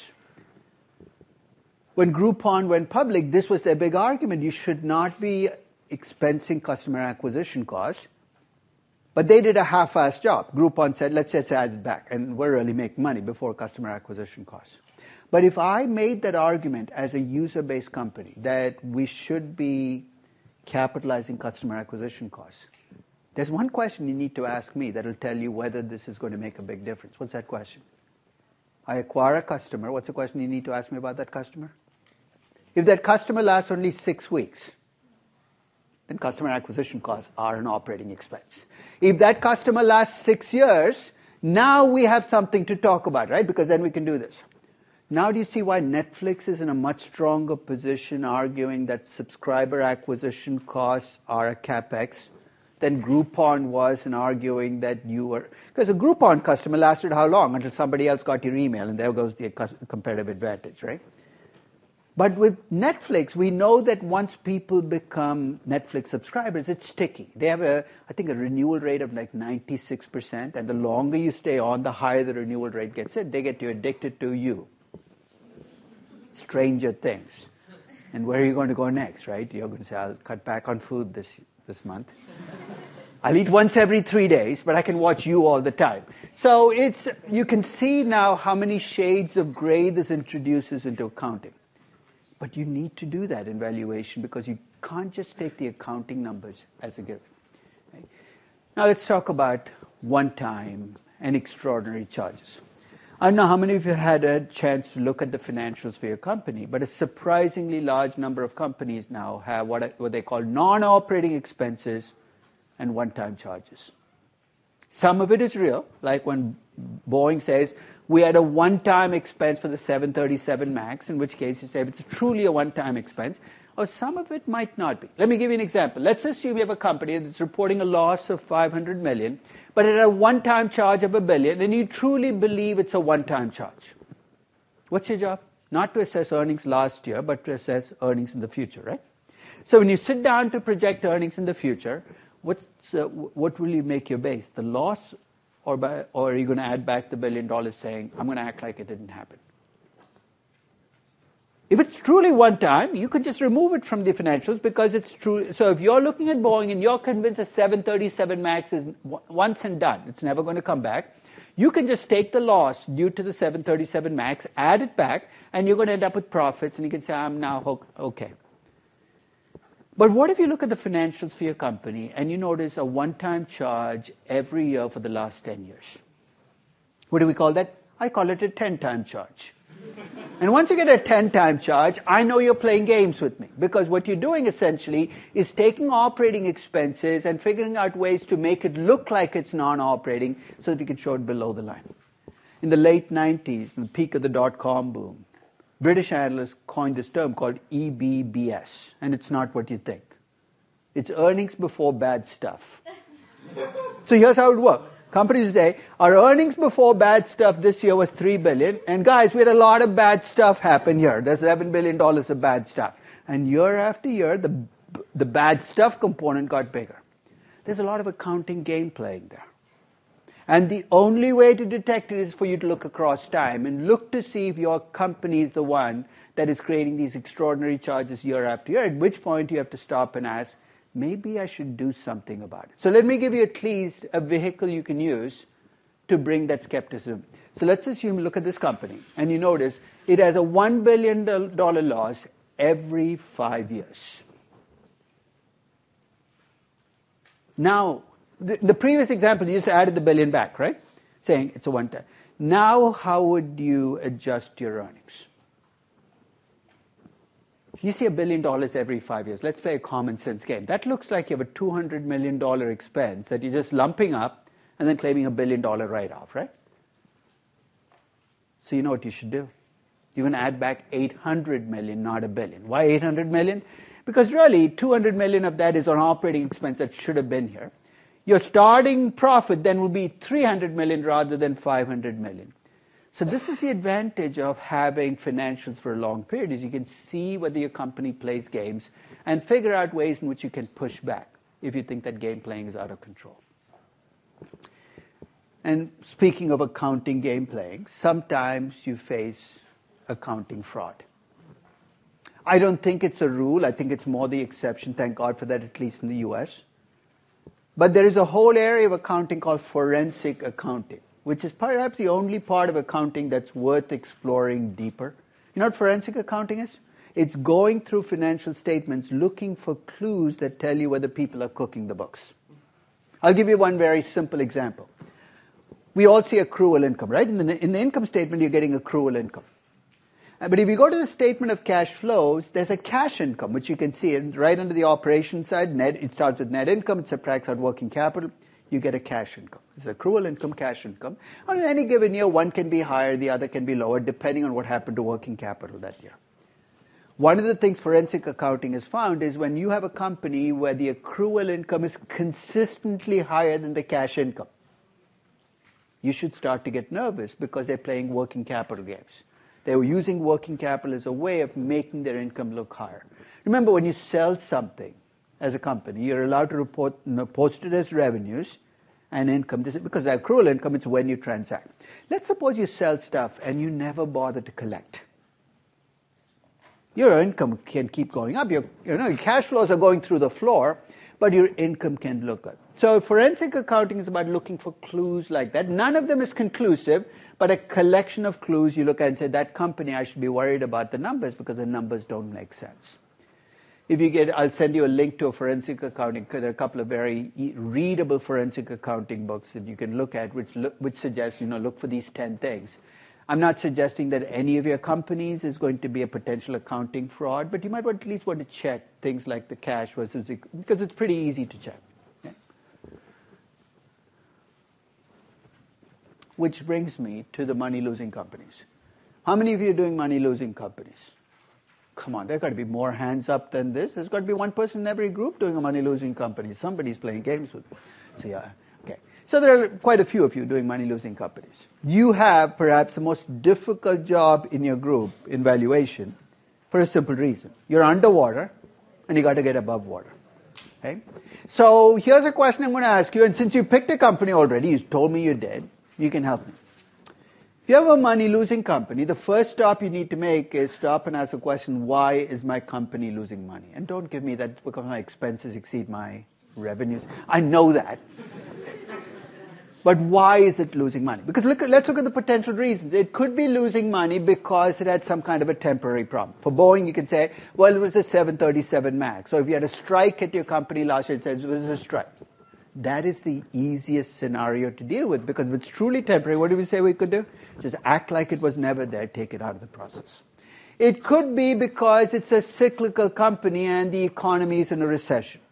When Groupon went public, this was their big argument. You should not be expensing customer acquisition costs. But they did a half-assed job. Groupon said, let's just add it back, and we're really making money before customer acquisition costs. But if I made that argument as a user-based company that we should be capitalizing customer acquisition costs, there's one question you need to ask me that will tell you whether this is going to make a big difference. What's that question? I acquire a customer. What's the question you need to ask me about that customer? If that customer lasts only 6 weeks, then customer acquisition costs are an operating expense. If that customer lasts 6 years, now we have something to talk about, right? Because then we can do this. Now do you see why Netflix is in a much stronger position arguing that subscriber acquisition costs are a CapEx than Groupon was in arguing that you were... Because a Groupon customer lasted how long? Until somebody else got your email, and there goes the competitive advantage, right? But with Netflix, we know that once people become Netflix subscribers, it's sticky. They have, I think, a renewal rate of like 96%, and the longer you stay on, the higher the renewal rate gets in. They get you addicted to you. Stranger Things. And where are you going to go next, right? You're going to say, I'll cut back on food this month. I'll eat once every 3 days, but I can watch you all the time. So you can see now how many shades of gray this introduces into accounting. But you need to do that in valuation because you can't just take the accounting numbers as a given. Right? Now let's talk about one-time and extraordinary charges. I don't know how many of you had a chance to look at the financials for your company, but a surprisingly large number of companies now have what they call non-operating expenses and one-time charges. Some of it is real, like when Boeing says, we had a one-time expense for the 737 MAX, in which case you say it's truly a one-time expense, or some of it might not be. Let me give you an example. Let's assume you have a company that's reporting a loss of $500 million, but it had a one-time charge of $1 billion, and you truly believe it's a one-time charge. What's your job? Not to assess earnings last year, but to assess earnings in the future, right? So when you sit down to project earnings in the future, what will you make your base? The loss, or are you going to add back the $1 billion saying, I'm going to act like it didn't happen? If it's truly one time, you could just remove it from the financials because it's true. So if you're looking at Boeing and you're convinced the 737 MAX is once and done, it's never going to come back, you can just take the loss due to the 737 MAX, add it back, and you're going to end up with profits, and you can say, I'm now okay. But what if you look at the financials for your company and you notice a one-time charge every year for the last 10 years? What do we call that? I call it a 10-time charge. And once you get a 10-time charge, I know you're playing games with me. Because what you're doing essentially is taking operating expenses and figuring out ways to make it look like it's non-operating so that you can show it below the line. In the late 90s, in the peak of the dot-com boom, British analysts coined this term called EBBS, and it's not what you think. It's earnings before bad stuff. So here's how it worked. Companies say, our earnings before bad stuff this year was $3 billion, and guys, we had a lot of bad stuff happen here. There's $11 billion of bad stuff. And year after year, the bad stuff component got bigger. There's a lot of accounting game playing there. And the only way to detect it is for you to look across time and look to see if your company is the one that is creating these extraordinary charges year after year, at which point you have to stop and ask, maybe I should do something about it. So let me give you at least a vehicle you can use to bring that skepticism. So let's assume you look at this company and you notice it has a $1 billion loss every 5 years. Now, the previous example, you just added the billion back, right? Saying it's a one-time. Now, how would you adjust your earnings? You see $1 billion every 5 years. Let's play a common sense game. That looks like you have a $200 million expense that you're just lumping up and then claiming $1 billion write-off, right? So you know what you should do. You're going to add back 800 million, not $1 billion. Why 800 million? Because really, 200 million of that is an operating expense that should have been here. Your starting profit then will be 300 million rather than 500 million. So this is the advantage of having financials for a long period, is you can see whether your company plays games and figure out ways in which you can push back if you think that game playing is out of control. And speaking of accounting game playing, sometimes you face accounting fraud. I don't think it's a rule. I think it's more the exception. Thank God for that, at least in the US. But there is a whole area of accounting called forensic accounting, which is perhaps the only part of accounting that's worth exploring deeper. You know what forensic accounting is? It's going through financial statements looking for clues that tell you whether people are cooking the books. I'll give you one very simple example. We all see accrual income, right? In the income statement, you're getting accrual income. But if you go to the statement of cash flows, there's a cash income, which you can see right under the operation side. It starts with net income, it subtracts out working capital, you get a cash income. It's accrual income, cash income. And in any given year, one can be higher, the other can be lower, depending on what happened to working capital that year. One of the things forensic accounting has found is when you have a company where the accrual income is consistently higher than the cash income, you should start to get nervous because they're playing working capital games. They were using working capital as a way of making their income look higher. Remember, when you sell something as a company, you're allowed to post it as revenues and income. This is because the accrual income, it's when you transact. Let's suppose you sell stuff and you never bother to collect. Your income can keep going up. Your cash flows are going through the floor, but your income can look good. So forensic accounting is about looking for clues like that. None of them is conclusive, but a collection of clues you look at and say, that company, I should be worried about the numbers because the numbers don't make sense. I'll send you a link to a forensic accounting, because there are a couple of very readable forensic accounting books that you can look at, which suggest, look for these 10 things. I'm not suggesting that any of your companies is going to be a potential accounting fraud, but you might at least want to check things like the cash versus because it's pretty easy to check. Okay? Which brings me to the money-losing companies. How many of you are doing money-losing companies? Come on, there got to be more hands up than this. There's got to be one person in every group doing a money-losing company. Somebody's playing games with it. So yeah, okay. So there are quite a few of you doing money-losing companies. You have perhaps the most difficult job in your group in valuation for a simple reason. You're underwater and you got to get above water. Okay? So here's a question I'm going to ask you, and since you picked a company already, you told me you did, you can help me. If you have a money-losing company, the first stop you need to make is stop and ask the question, why is my company losing money? And don't give me that because my expenses exceed my revenues. I know that. But why is it losing money? Because let's look at the potential reasons. It could be losing money because it had some kind of a temporary problem. For Boeing, you could say, well, it was a 737 MAX. So if you had a strike at your company last year, it was a strike. That is the easiest scenario to deal with, because if it's truly temporary, what do we say we could do? Just act like it was never there, take it out of the process. It could be because it's a cyclical company and the economy is in a recession.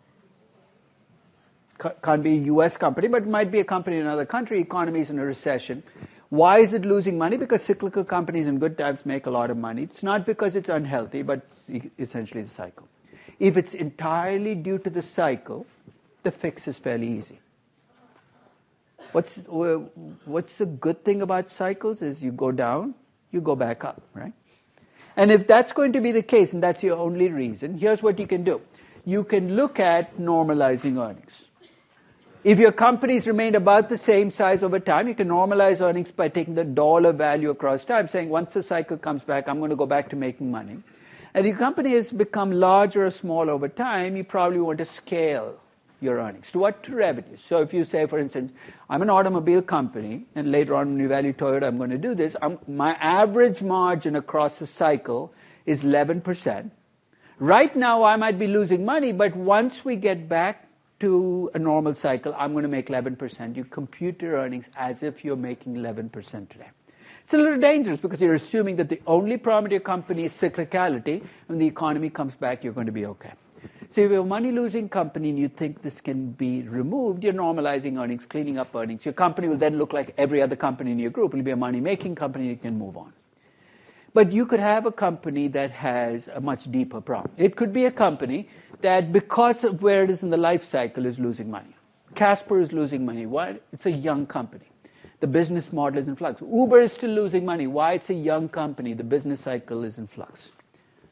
Can't be a U.S. company, but it might be a company in another country, economy is in a recession. Why is it losing money? Because cyclical companies in good times make a lot of money. It's not because it's unhealthy, but essentially the cycle. If it's entirely due to the cycle, the fix is fairly easy. What's the good thing about cycles is you go down, you go back up, right? And if that's going to be the case, and that's your only reason, here's what you can do. You can look at normalizing earnings. If your companies remain about the same size over time, you can normalize earnings by taking the dollar value across time, saying once the cycle comes back, I'm going to go back to making money. And if your company has become larger or small over time, you probably want to scale your earnings. To what? To revenues. So if you say, for instance, I'm an automobile company, and later on when you value Toyota, I'm going to do this. My average margin across the cycle is 11%. Right now, I might be losing money, but once we get back to a normal cycle, I'm going to make 11%. You compute your earnings as if you're making 11% today. It's a little dangerous because you're assuming that the only problem with your company is cyclicality. When the economy comes back, you're going to be okay. So if you're a money-losing company and you think this can be removed, you're normalizing earnings, cleaning up earnings. Your company will then look like every other company in your group. It will be a money-making company. You can move on. But you could have a company that has a much deeper problem. It could be a company that, because of where it is in the life cycle, is losing money. Casper is losing money. Why? It's a young company. The business model is in flux. Uber is still losing money. Why? It's a young company. The business cycle is in flux.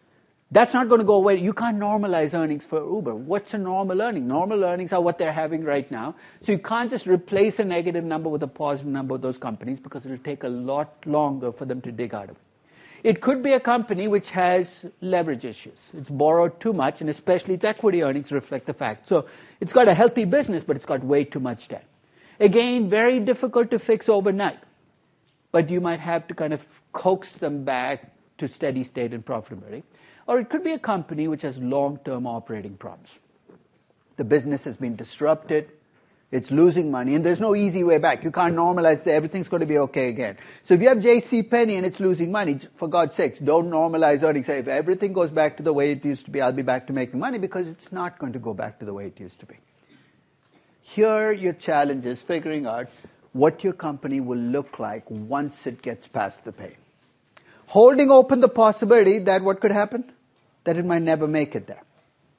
That's not going to go away. You can't normalize earnings for Uber. What's a normal earning? Normal earnings are what they're having right now. So you can't just replace a negative number with a positive number of those companies because it'll take a lot longer for them to dig out of it. It could be a company which has leverage issues. It's borrowed too much, and especially its equity earnings reflect the fact. So it's got a healthy business, but it's got way too much debt. Again, very difficult to fix overnight. But you might have to kind of coax them back to steady state and profitability. Or it could be a company which has long-term operating problems. The business has been disrupted. It's losing money, and there's no easy way back. You can't normalize that everything's going to be okay again. So if you have J.C. Penney and it's losing money, for God's sakes, don't normalize earnings. Say, if everything goes back to the way it used to be, I'll be back to making money, because it's not going to go back to the way it used to be. Here, your challenge is figuring out what your company will look like once it gets past the pain. Holding open the possibility that what could happen? That it might never make it there.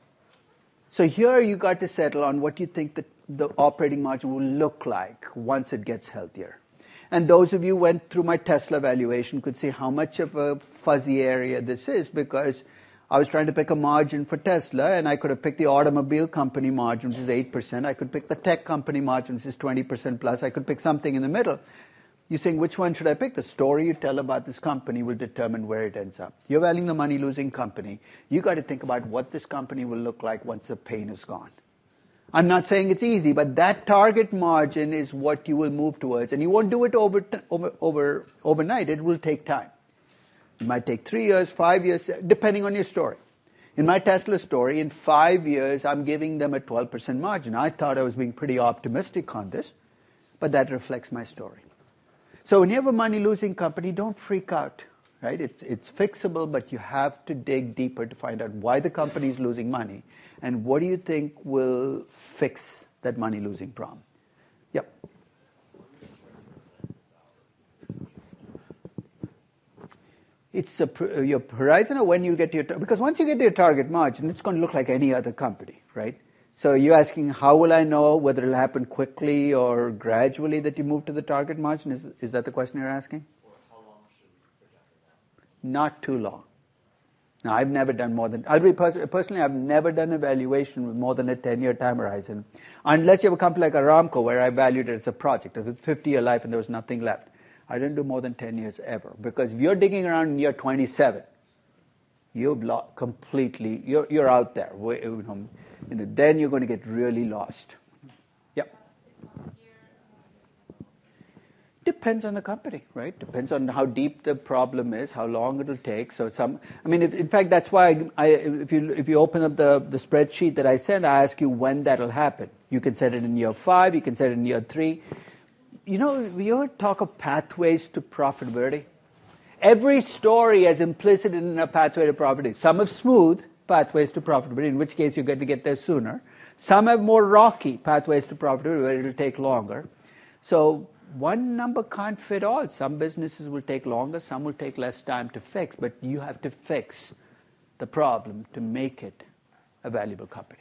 So here you got to settle on what you think the operating margin will look like once it gets healthier. And those of you who went through my Tesla valuation could see how much of a fuzzy area this is, because I was trying to pick a margin for Tesla, and I could have picked the automobile company margin, which is 8%. I could pick the tech company margin, which is 20% plus. I could pick something in the middle. You're saying, which one should I pick? The story you tell about this company will determine where it ends up. You're valuing the money-losing company. You got to think about what this company will look like once the pain is gone. I'm not saying it's easy, but that target margin is what you will move towards. And you won't do it overnight. It will take time. It might take 3 years, 5 years, depending on your story. In my Tesla story, in 5 years, I'm giving them a 12% margin. I thought I was being pretty optimistic on this, but that reflects my story. So when you have a money-losing company, don't freak out, right? It's fixable, but you have to dig deeper to find out why the company is losing money, and what do you think will fix that money-losing problem. Yep. It's your horizon, or when you get to your... Because once you get to your target margin, it's going to look like any other company, right? So you're asking, how will I know whether it'll happen quickly or gradually that you move to the target margin? Is that the question you're asking? Or how long should we project it out? Not too long. Now, I've never done more than... Personally, I've never done a valuation with more than a 10-year time horizon. Unless you have a company like Aramco, where I valued it as a project with a 50-year life and there was nothing left. I didn't do more than 10 years ever. Because if you're digging around in year 27, you've completely... You're out there. Then you're going to get really lost. Yep. Depends on the company, right? Depends on how deep the problem is, how long it'll take. So in fact, that's why if you open up the spreadsheet that I sent, I ask you when that'll happen. You can set it in year 5, you can set it in year 3. We ever talk of pathways to profitability? Every story has implicit in a pathway to profitability. Some have smooth pathways to profitability, in which case you're going to get there sooner. Some have more rocky pathways to profitability, where it'll take longer. So one number can't fit all. Some businesses will take longer, some will take less time to fix, but you have to fix the problem to make it a valuable company.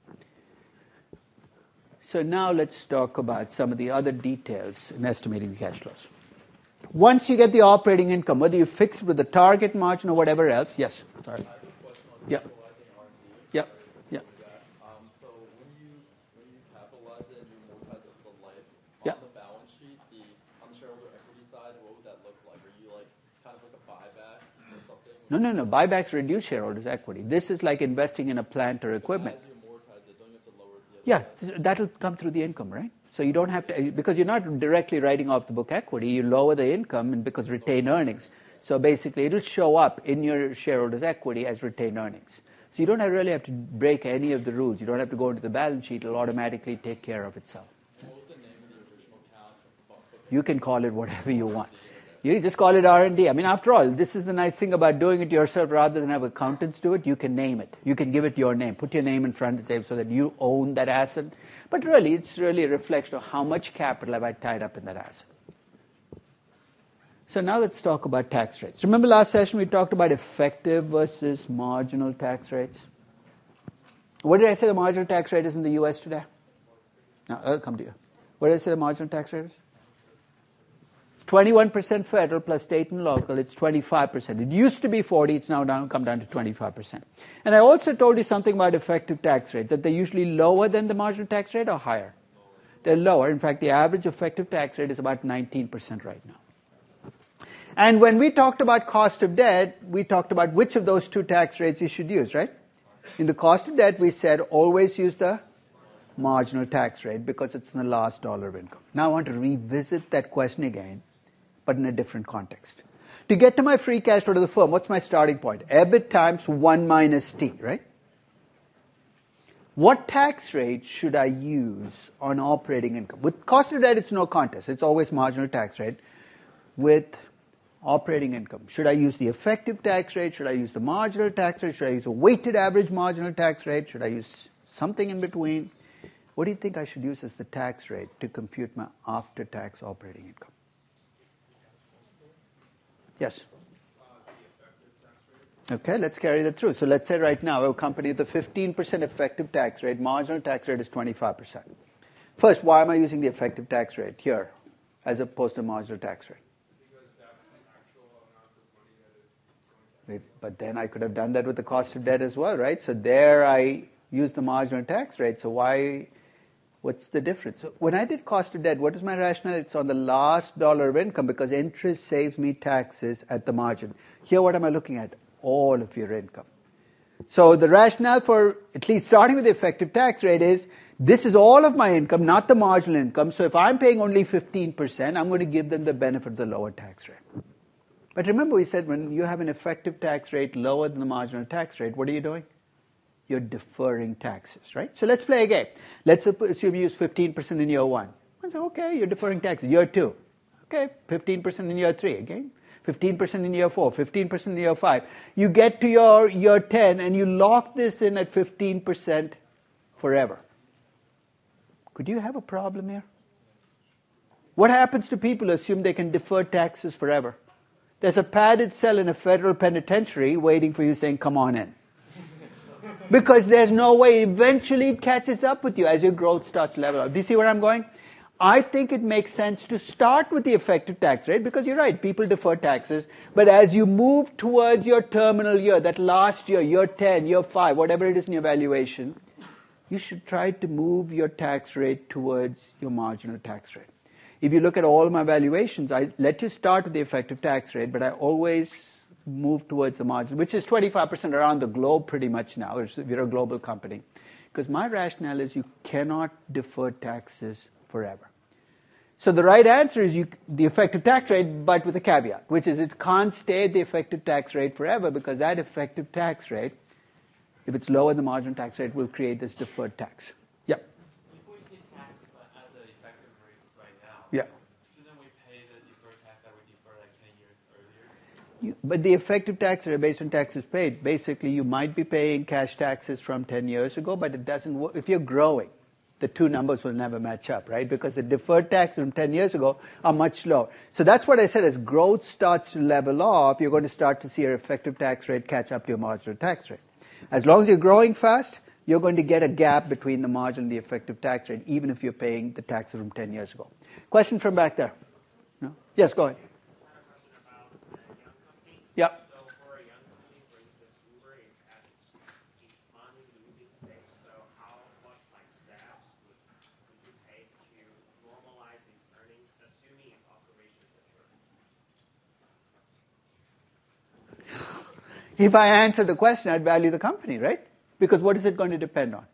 So now let's talk about some of the other details in estimating the cash flows. Once you get the operating income, whether you fix it with the target margin or whatever else, yes, sorry. Yeah. Yeah. Yeah. So when you capitalize it and you amortize it for life, yeah. on the balance sheet, on the shareholder equity side, what would that look like? Are you kind of like a buyback or something? No. Buybacks reduce shareholders' equity. This is like investing in a plant or equipment. As you amortize it, don't you have to lower the... Yeah, that'll come through the income, right? So you don't have to, because you're not directly writing off the book equity, you lower the income and because retained earnings. So basically, it'll show up in your shareholders' equity as retained earnings. So you don't really have to break any of the rules. You don't have to go into the balance sheet. It'll automatically take care of itself. What was the name of the original account? You can call it whatever you want. You just call it R&D. After all, this is the nice thing about doing it yourself rather than have accountants do it. You can name it. You can give it your name. Put your name in front and say so that you own that asset. But really, it's really a reflection of how much capital have I tied up in that asset. So now let's talk about tax rates. Remember last session we talked about effective versus marginal tax rates? What did I say the marginal tax rate is in the U.S. today? No, I'll come to you. What did I say the marginal tax rate is? 21% federal plus state and local. It's 25%. It used to be 40. It's now come down to 25%. And I also told you something about effective tax rates, that they're usually lower than the marginal tax rate or higher. They're lower. In fact, the average effective tax rate is about 19% right now. And when we talked about cost of debt, we talked about which of those two tax rates you should use, right? In the cost of debt, we said always use the marginal tax rate because it's in the last dollar of income. Now I want to revisit that question again, but in a different context. To get to my free cash flow to the firm, what's my starting point? EBIT times 1 minus T, right? What tax rate should I use on operating income? With cost of debt, it's no contest. It's always marginal tax rate. With operating income, should I use the effective tax rate? Should I use the marginal tax rate? Should I use a weighted average marginal tax rate? Should I use something in between? What do you think I should use as the tax rate to compute my after-tax operating income? Yes? Okay, let's carry that through. So let's say right now, a company with a 15% effective tax rate, marginal tax rate is 25%. First, why am I using the effective tax rate here as opposed to marginal tax rate? Because that's the actual amount of money that is going to. But then I could have done that with the cost of debt as well, right? So there I use the marginal tax rate. So what's the difference? So when I did cost of debt, what is my rationale? It's on the last dollar of income because interest saves me taxes at the margin. Here, what am I looking at? All of your income. So the rationale for at least starting with the effective tax rate is this is all of my income, not the marginal income. So if I'm paying only 15%, I'm going to give them the benefit of the lower tax rate. But remember we said when you have an effective tax rate lower than the marginal tax rate, what are you doing? You're deferring taxes, right? So let's play a game. Let's assume you use 15% in year 1. I say, okay, you're deferring taxes. Year 2, okay, 15% in year 3, again. 15% in year 4, 15% in year 5. You get to your year 10 and you lock this in at 15% forever. Could you have a problem here? What happens to people who assume they can defer taxes forever? There's a padded cell in a federal penitentiary waiting for you saying, come on in. Because there's no way eventually it catches up with you as your growth starts level out. Do you see where I'm going? I think it makes sense to start with the effective tax rate because you're right, people defer taxes. But as you move towards your terminal year, that last year, year 10, year 5, whatever it is in your valuation, you should try to move your tax rate towards your marginal tax rate. If you look at all my valuations, I let you start with the effective tax rate, but I always move towards the margin, which is 25% around the globe pretty much now, if you're a global company. Because my rationale is you cannot defer taxes forever. So the right answer is the effective tax rate, but with a caveat, which is it can't stay at the effective tax rate forever because that effective tax rate, if it's lower than the marginal tax rate, will create this deferred tax. Yeah. If we pay tax at the effective rate right now, yeah. shouldn't we pay the deferred tax that we deferred like 10 years earlier? But the effective tax rate based on taxes paid, basically you might be paying cash taxes from 10 years ago, but it doesn't work. If you're growing, the two numbers will never match up, right? Because the deferred tax from 10 years ago are much lower. So that's what I said, as growth starts to level off, you're going to start to see your effective tax rate catch up to your marginal tax rate. As long as you're growing fast, you're going to get a gap between the marginal and the effective tax rate, even if you're paying the taxes from 10 years ago. Question from back there? No? Yes, go ahead. I have a question about a young company. Yeah. So for a young company, for instance, Uber is at its money losing stage. So how much steps would you take to normalize its earnings, assuming its operations mature? If I answer the question, I'd value the company, right? Because what is it going to depend on?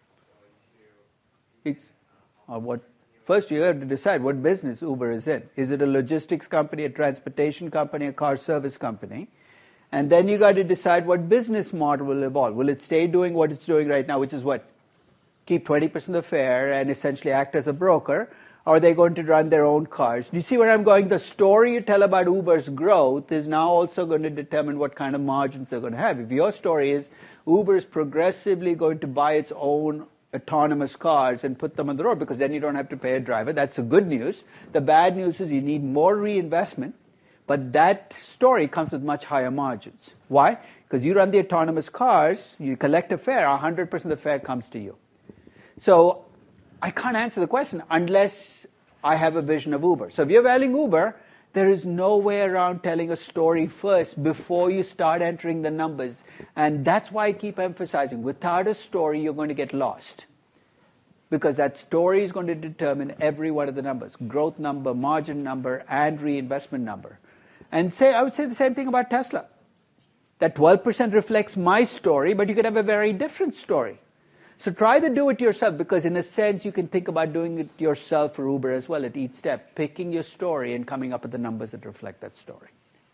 First, you have to decide what business Uber is in. Is it a logistics company, a transportation company, a car service company? And then you got to decide what business model will evolve. Will it stay doing what it's doing right now, which is what? Keep 20% of the fare and essentially act as a broker? Or are they going to run their own cars? Do you see where I'm going? The story you tell about Uber's growth is now also going to determine what kind of margins they're going to have. If your story is Uber is progressively going to buy its own autonomous cars and put them on the road because then you don't have to pay a driver, that's the good news. The bad news is you need more reinvestment, but that story comes with much higher margins. Why? Because you run the autonomous cars, you collect a fare, 100% of the fare comes to you. So I can't answer the question unless I have a vision of Uber. So if you're valuing Uber, There is no way around telling a story first before you start entering the numbers. And that's why I keep emphasizing, without a story, you're going to get lost. Because that story is going to determine every one of the numbers, growth number, margin number, and reinvestment number. And I would say the same thing about Tesla. That 12% reflects my story, but you could have a very different story. So try to do it yourself, because in a sense you can think about doing it yourself for Uber as well at each step, picking your story and coming up with the numbers that reflect that story.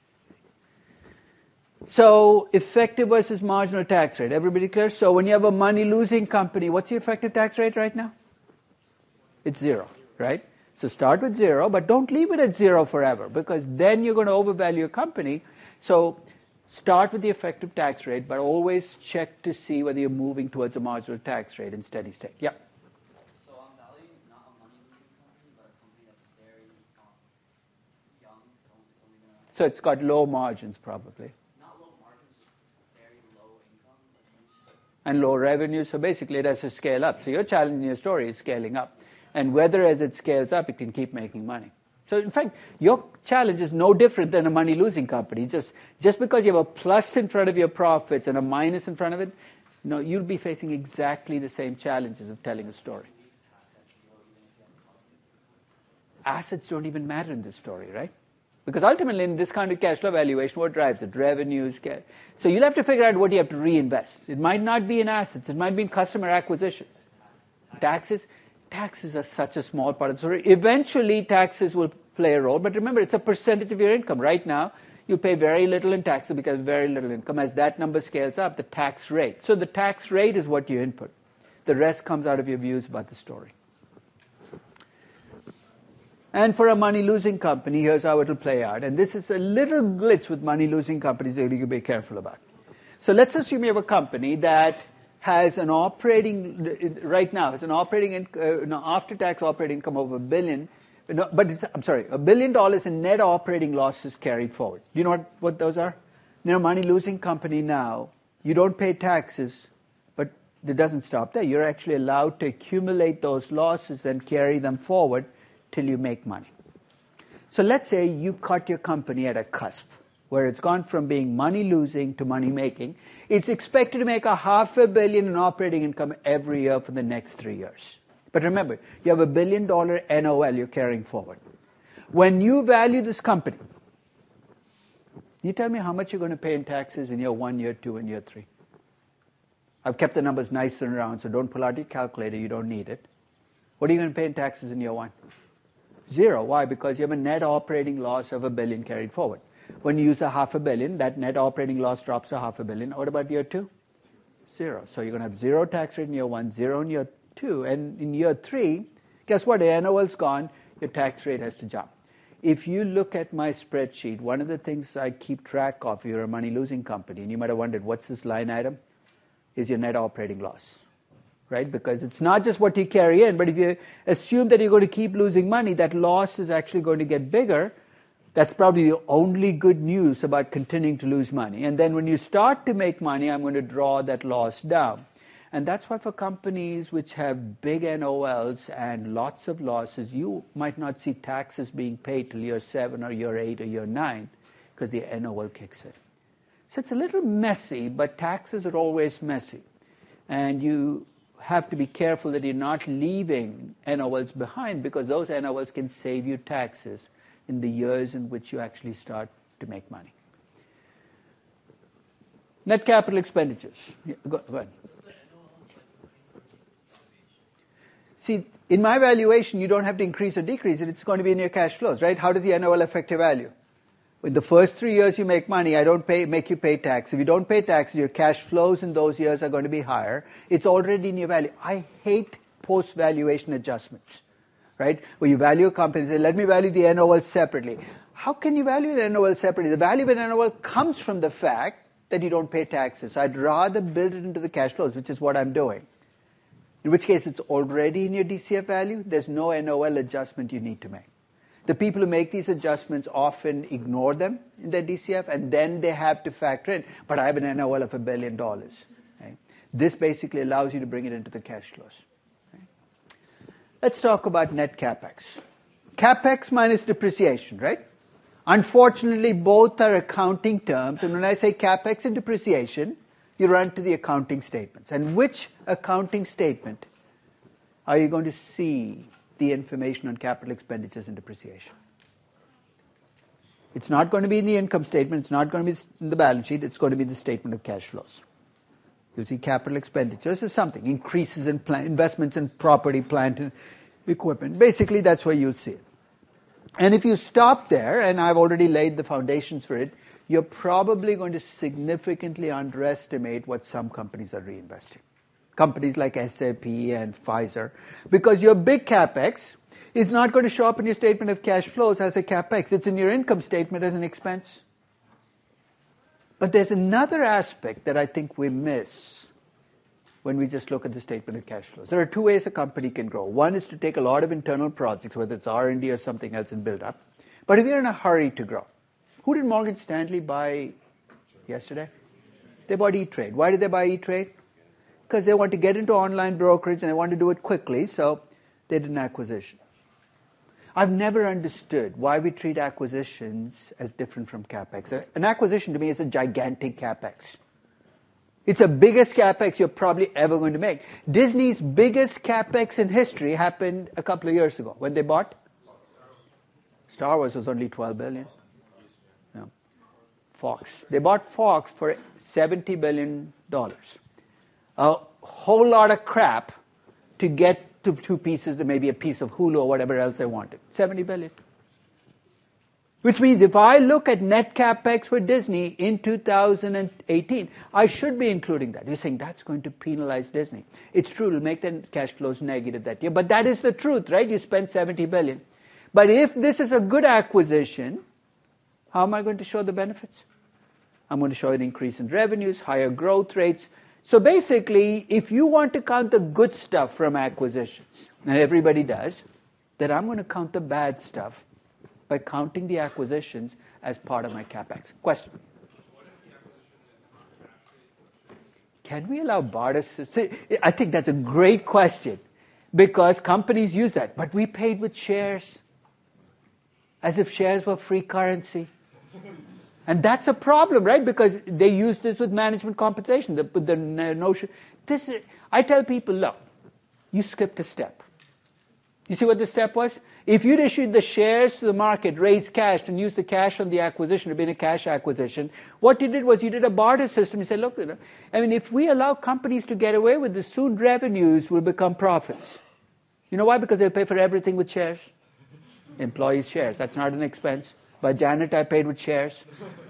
So effective versus marginal tax rate. Everybody clear? So when you have a money-losing company, what's the effective tax rate right now? It's 0, right? So start with 0, but don't leave it at 0 forever, because then you're going to overvalue your company. So start with the effective tax rate, but always check to see whether you're moving towards a marginal tax rate in steady state. Yeah? So I'm valuing not a money-losing company, but a company that's very young. It's only gonna So it's got low margins probably. not low margins, just very low income. And low revenue, so basically it has to scale up. So your challenge in your story is scaling up. And whether as it scales up, it can keep making money. So in fact, your challenge is no different than a money-losing company. Just because you have a plus in front of your profits and a minus in front of it, no, you'll be facing exactly the same challenges of telling a story. Assets don't even matter in this story, right? Because ultimately in discounted cash flow valuation, what drives it? Revenues. So you'll have to figure out what you have to reinvest. It might not be in assets. It might be in customer acquisition. Taxes are such a small part of the story. Eventually, taxes will play a role, but remember, it's a percentage of your income. Right now, you pay very little in taxes because very little income. As that number scales up, the tax rate. So the tax rate is what you input. The rest comes out of your views about the story. And for a money-losing company, here's how it will play out. And this is a little glitch with money-losing companies that you can be careful about. So let's assume you have a company that has an operating, right now, has an operating, after-tax operating income of $1 billion, $1 billion in net operating losses carried forward. Do you know what those are? You know, money-losing company now, you don't pay taxes, but it doesn't stop there. You're actually allowed to accumulate those losses and carry them forward till you make money. So let's say you cut your company at a cusp, where it's gone from being money-losing to money-making. It's expected to make $500 million in operating income every year for the next 3 years. But remember, you have $1 billion NOL you're carrying forward. When you value this company, you tell me how much you're going to pay in taxes in year 1, year 2, and year 3. I've kept the numbers nice and round, so don't pull out your calculator. You don't need it. What are you going to pay in taxes in year 1? 0. Why? Because you have a net operating loss of $1 billion carried forward. When you use $500 million, that net operating loss drops to $500 million. What about year 2? 0. So you're going to have 0 tax rate in year 1, 0 in year 2. And in year 3, guess what? The NOL's gone, your tax rate has to jump. If you look at my spreadsheet, one of the things I keep track of, if you're a money-losing company, and you might have wondered, what's this line item? Is your net operating loss. Right? Because it's not just what you carry in, but if you assume that you're going to keep losing money, that loss is actually going to get bigger. That's probably the only good news about continuing to lose money. And then when you start to make money, I'm going to draw that loss down. And that's why for companies which have big NOLs and lots of losses, you might not see taxes being paid till year 7 or year 8 or year 9 because the NOL kicks in. So it's a little messy, but taxes are always messy. And you have to be careful that you're not leaving NOLs behind, because those NOLs can save you taxes in the years in which you actually start to make money. Net capital expenditures. Yeah, go ahead. See, in my valuation, you don't have to increase or decrease it. It's going to be in your cash flows, right? How does the NOL affect your value? In the first 3 years you make money, I don't make you pay tax. If you don't pay taxes, your cash flows in those years are going to be higher. It's already in your value. I hate post-valuation adjustments, right? Where you value a company and say, let me value the NOL separately. How can you value the NOL separately? The value of an NOL comes from the fact that you don't pay taxes. I'd rather build it into the cash flows, which is what I'm doing. In which case, it's already in your DCF value. There's no NOL adjustment you need to make. The people who make these adjustments often ignore them in their DCF, and then they have to factor in, but I have an NOL of $1 billion. Right? This basically allows you to bring it into the cash flows. Right? Let's talk about net CapEx. CapEx minus depreciation, right? Unfortunately, both are accounting terms, and when I say CapEx and depreciation, you run to the accounting statements. And which accounting statement are you going to see the information on capital expenditures and depreciation? It's not going to be in the income statement, it's not going to be in the balance sheet, it's going to be in the statement of cash flows. You'll see capital expenditures is something, increases in investments in property, plant, and equipment. Basically, that's where you'll see it. And if you stop there, and I've already laid the foundations for it, you're probably going to significantly underestimate what some companies are reinvesting. Companies like SAP and Pfizer, because your big CapEx is not going to show up in your statement of cash flows as a CapEx. It's in your income statement as an expense. But there's another aspect that I think we miss when we just look at the statement of cash flows. There are two ways a company can grow. One is to take a lot of internal projects, whether it's R&D or something else, and build up. But if you're in a hurry to grow, who did Morgan Stanley buy yesterday? They bought E-Trade. Why did they buy E-Trade? Because they want to get into online brokerage and they want to do it quickly, so they did an acquisition. I've never understood why we treat acquisitions as different from CapEx. An acquisition to me is a gigantic CapEx. It's the biggest CapEx you're probably ever going to make. Disney's biggest CapEx in history happened a couple of years ago when they bought Star Wars was only $12 billion. No. Fox. They bought Fox for $70 billion. A whole lot of crap to get to two pieces, there may be a piece of Hulu or whatever else they wanted. $70 billion. Which means if I look at net capex for Disney in 2018, I should be including that. You're saying that's going to penalize Disney. It's true, it'll make the cash flows negative that year. But that is the truth, right? You spent $70 billion. But if this is a good acquisition, how am I going to show the benefits? I'm going to show an increase in revenues, higher growth rates. So basically, if you want to count the good stuff from acquisitions, and everybody does, then I'm going to count the bad stuff by counting the acquisitions as part of my CapEx. Question? What if the acquisition is not cash-based? Can we allow barter systems? I think that's a great question because companies use that. But we paid with shares as if shares were free currency. And that's a problem, right? Because they use this with management compensation. They put the notion. I tell people, look, you skipped a step. You see what the step was? If you'd issued the shares to the market, raised cash, and used the cash on the acquisition, it had been a cash acquisition, what you did was you did a barter system. You said, look, I mean, if we allow companies to get away with this, soon revenues will become profits. You know why? Because they'll pay for everything with shares. Employees' shares. That's not an expense. By Janet, I paid with shares.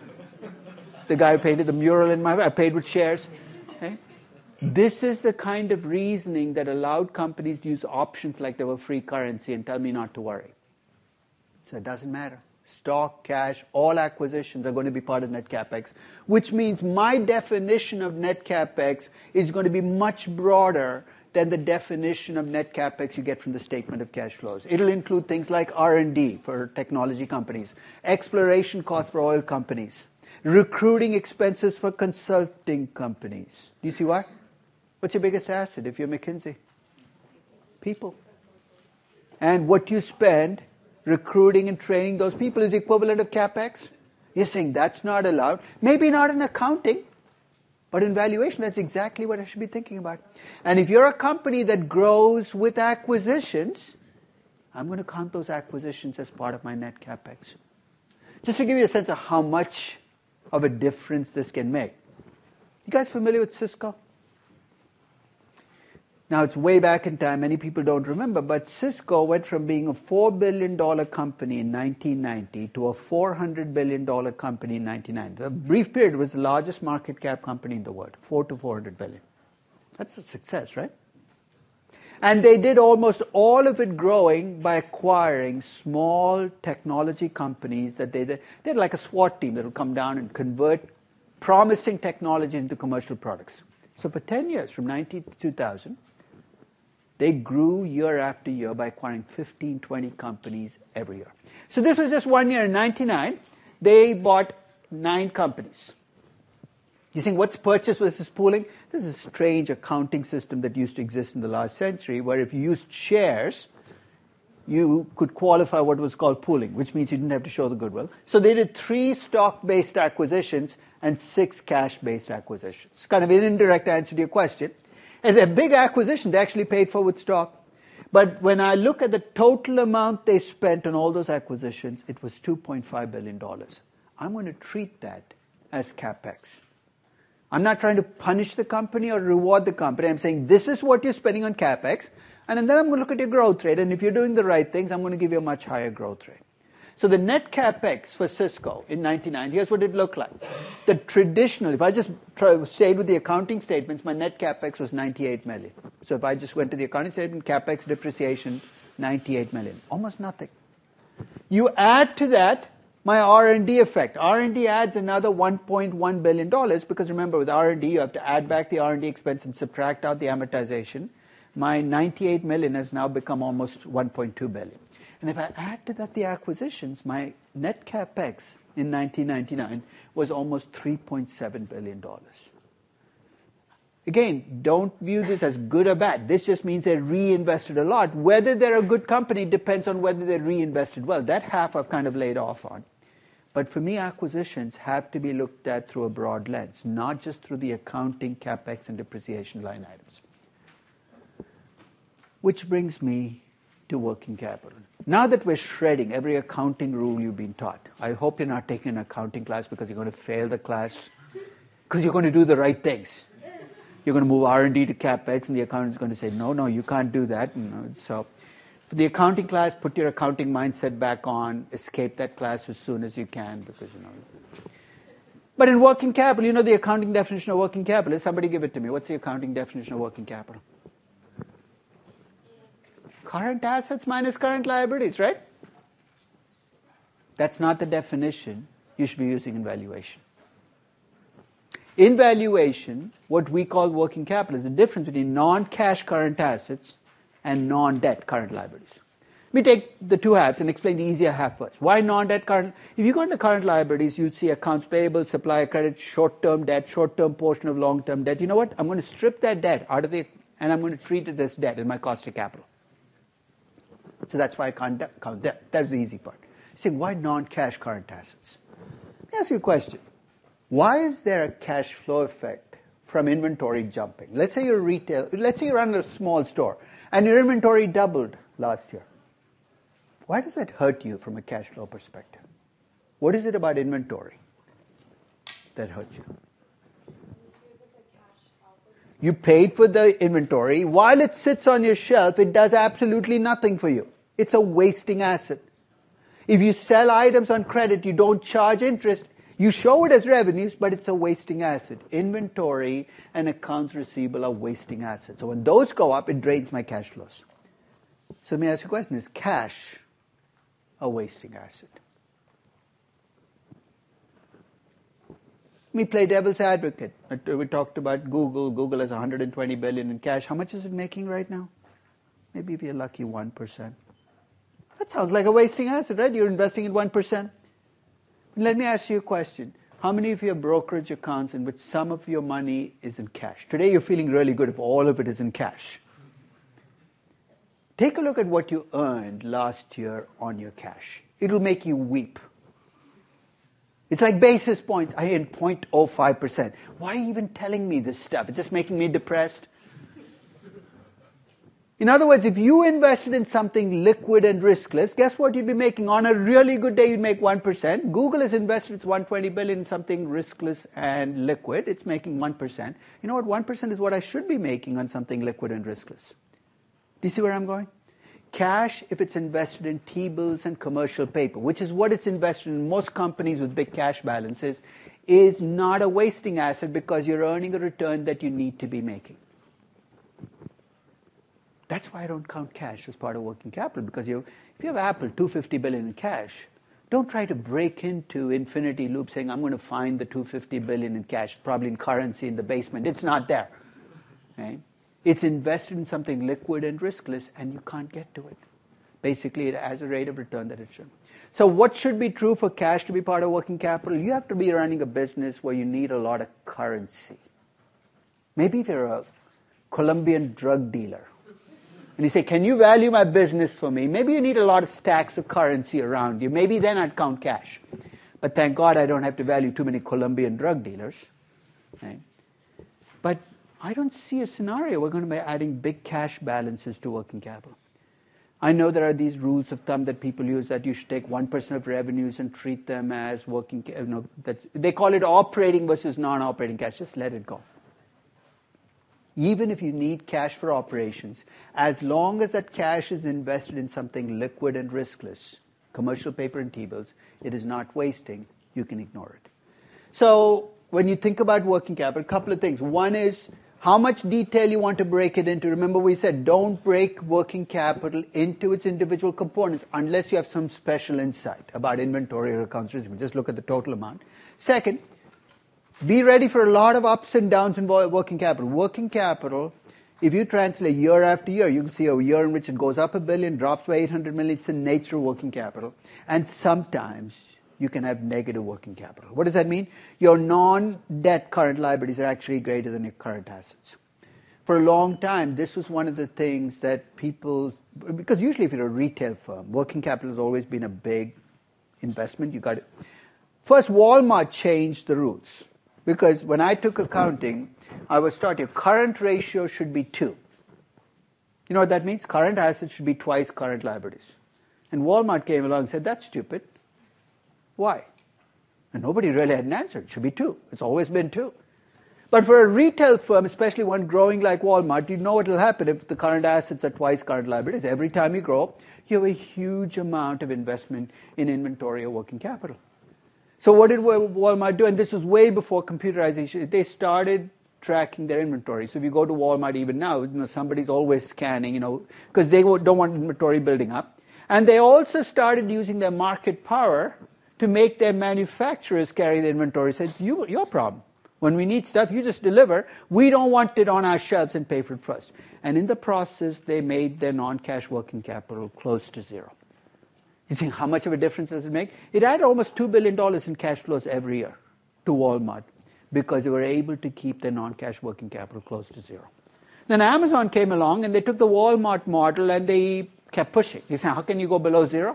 The guy who painted the mural I paid with shares. Okay? This is the kind of reasoning that allowed companies to use options like they were free currency and tell me not to worry. So it doesn't matter. Stock, cash, all acquisitions are going to be part of net capex, which means my definition of net capex is going to be much broader than the definition of net capex you get from the statement of cash flows. It'll include things like R&D for technology companies, exploration costs for oil companies, recruiting expenses for consulting companies. Do you see why? What's your biggest asset if you're McKinsey? People. And what you spend recruiting and training those people is the equivalent of capex. You're saying that's not allowed. Maybe not in accounting, but in valuation, that's exactly what I should be thinking about. And if you're a company that grows with acquisitions, I'm going to count those acquisitions as part of my net capex. Just to give you a sense of how much of a difference this can make. You guys familiar with Cisco? Now, it's way back in time. Many people don't remember, but Cisco went from being a $4 billion company in 1990 to a $400 billion company in 1990. A brief period, it was the largest market cap company in the world, 4 to 400 billion. That's a success, right? And they did almost all of it growing by acquiring small technology companies that they had like a SWAT team that would come down and convert promising technology into commercial products. So for 10 years, from 1990 to 2000, they grew year after year by acquiring 15, 20 companies every year. So this was just 1 year. In 1999, they bought 9 companies. You think what's purchase versus pooling? This is a strange accounting system that used to exist in the last century where if you used shares, you could qualify what was called pooling, which means you didn't have to show the goodwill. So they did 3 stock-based acquisitions and 6 cash-based acquisitions. It's kind of an indirect answer to your question. And they're big acquisitions. They actually paid for with stock. But when I look at the total amount they spent on all those acquisitions, it was $2.5 billion. I'm going to treat that as CapEx. I'm not trying to punish the company or reward the company. I'm saying this is what you're spending on CapEx, and then I'm going to look at your growth rate, and if you're doing the right things, I'm going to give you a much higher growth rate. So the net CapEx for Cisco in 1999, here's what it looked like. The traditional, if I just stayed with the accounting statements, my net CapEx was $98 million. So if I just went to the accounting statement, CapEx, depreciation, $98 million. Almost nothing. You add to that my R&D effect. R&D adds another $1.1 billion because remember, with R&D, you have to add back the R&D expense and subtract out the amortization. My $98 million has now become almost $1.2 billion. And if I add to that the acquisitions, my net CapEx in 1999 was almost $3.7 billion. Again, don't view this as good or bad. This just means they reinvested a lot. Whether they're a good company depends on whether they reinvested well. That half I've kind of laid off on. But for me, acquisitions have to be looked at through a broad lens, not just through the accounting, CapEx, and depreciation line items. Which brings me to working capital. Now that we're shredding every accounting rule you've been taught, I hope you're not taking an accounting class because you're going to fail the class, because you're going to do the right things. You're going to move R&D to CapEx, and the accountant's going to say, no, you can't do that. So for the accounting class, put your accounting mindset back on, escape that class as soon as you can, because, But in working capital, the accounting definition of working capital is, somebody give it to me. What's the accounting definition of working capital? Current assets minus current liabilities, right? That's not the definition you should be using in valuation. In valuation, what we call working capital is the difference between non-cash current assets and non-debt current liabilities. Let me take the two halves and explain the easier half first. Why non-debt current? If you go into current liabilities, you'd see accounts payable, supplier credit, short-term debt, short-term portion of long-term debt. You know what? I'm going to strip that debt out of and I'm going to treat it as debt in my cost of capital. So that's why I can't count debt. That's the easy part. Saying, why non-cash current assets? Let me ask you a question. Why is there a cash flow effect from inventory jumping? Let's say you run a small store and your inventory doubled last year. Why does that hurt you from a cash flow perspective? What is it about inventory that hurts you? You paid for the inventory. While it sits on your shelf, it does absolutely nothing for you. It's a wasting asset. If you sell items on credit, you don't charge interest. You show it as revenues, but it's a wasting asset. Inventory and accounts receivable are wasting assets. So when those go up, it drains my cash flows. So let me ask you a question. Is cash a wasting asset? Let me play devil's advocate. We talked about Google. Google has $120 billion in cash. How much is it making right now? Maybe if you're lucky, 1%. That sounds like a wasting asset, right? You're investing in 1%. Let me ask you a question. How many of you have brokerage accounts in which some of your money is in cash? Today you're feeling really good if all of it is in cash. Take a look at what you earned last year on your cash. It'll make you weep. It's like basis points. I earned 0.05%. Why are you even telling me this stuff? It's just making me depressed. In other words, if you invested in something liquid and riskless, guess what you'd be making? On a really good day, you'd make 1%. Google has invested its $120 billion in something riskless and liquid. It's making 1%. You know what? 1% is what I should be making on something liquid and riskless. Do you see where I'm going? Cash, if it's invested in T-bills and commercial paper, which is what it's invested in most companies with big cash balances, is not a wasting asset because you're earning a return that you need to be making. That's why I don't count cash as part of working capital, because if you have Apple, $250 billion in cash, don't try to break into infinity loop saying, I'm going to find the $250 billion in cash, probably in currency in the basement. It's not there. Right? It's invested in something liquid and riskless, and you can't get to it. Basically, it has a rate of return that it should. So what should be true for cash to be part of working capital? You have to be running a business where you need a lot of currency. Maybe if you're a Colombian drug dealer, And you say, can you value my business for me? Maybe you need a lot of stacks of currency around you. Maybe then I'd count cash. But thank God I don't have to value too many Colombian drug dealers. Right? But I don't see a scenario we're going to be adding big cash balances to working capital. I know there are these rules of thumb that people use that you should take 1% of revenues and treat them as working, they call it operating versus non-operating cash. Just let it go. Even if you need cash for operations, as long as that cash is invested in something liquid and riskless, commercial paper and T-bills, it is not wasting, you can ignore it. So when you think about working capital, a couple of things. One is how much detail you want to break it into. Remember we said don't break working capital into its individual components unless you have some special insight about inventory or accounts receivable. Just look at the total amount. Second, be ready for a lot of ups and downs in working capital. Working capital, if you translate year after year, you can see a year in which it goes up $1 billion, drops by $800 million. It's the nature of working capital. And sometimes you can have negative working capital. What does that mean? Your non-debt current liabilities are actually greater than your current assets. For a long time, this was one of the things that people, because usually if you're a retail firm, working capital has always been a big investment. You got it. First, Walmart changed the rules. Because when I took accounting, I was taught your current ratio should be 2. You know what that means? Current assets should be twice current liabilities. And Walmart came along and said, that's stupid. Why? And nobody really had an answer. It should be 2. It's always been 2. But for a retail firm, especially one growing like Walmart, you know what will happen if the current assets are twice current liabilities. Every time you grow, you have a huge amount of investment in inventory or working capital. So what did Walmart do? And this was way before computerization. They started tracking their inventory. So if you go to Walmart even now, somebody's always scanning, because they don't want inventory building up. And they also started using their market power to make their manufacturers carry the inventory. So it's your problem. When we need stuff, you just deliver. We don't want it on our shelves and pay for it first. And in the process, they made their non-cash working capital close to zero. You think, how much of a difference does it make? It added almost $2 billion in cash flows every year to Walmart because they were able to keep their non-cash working capital close to zero. Then Amazon came along and they took the Walmart model and they kept pushing. You say, how can you go below zero?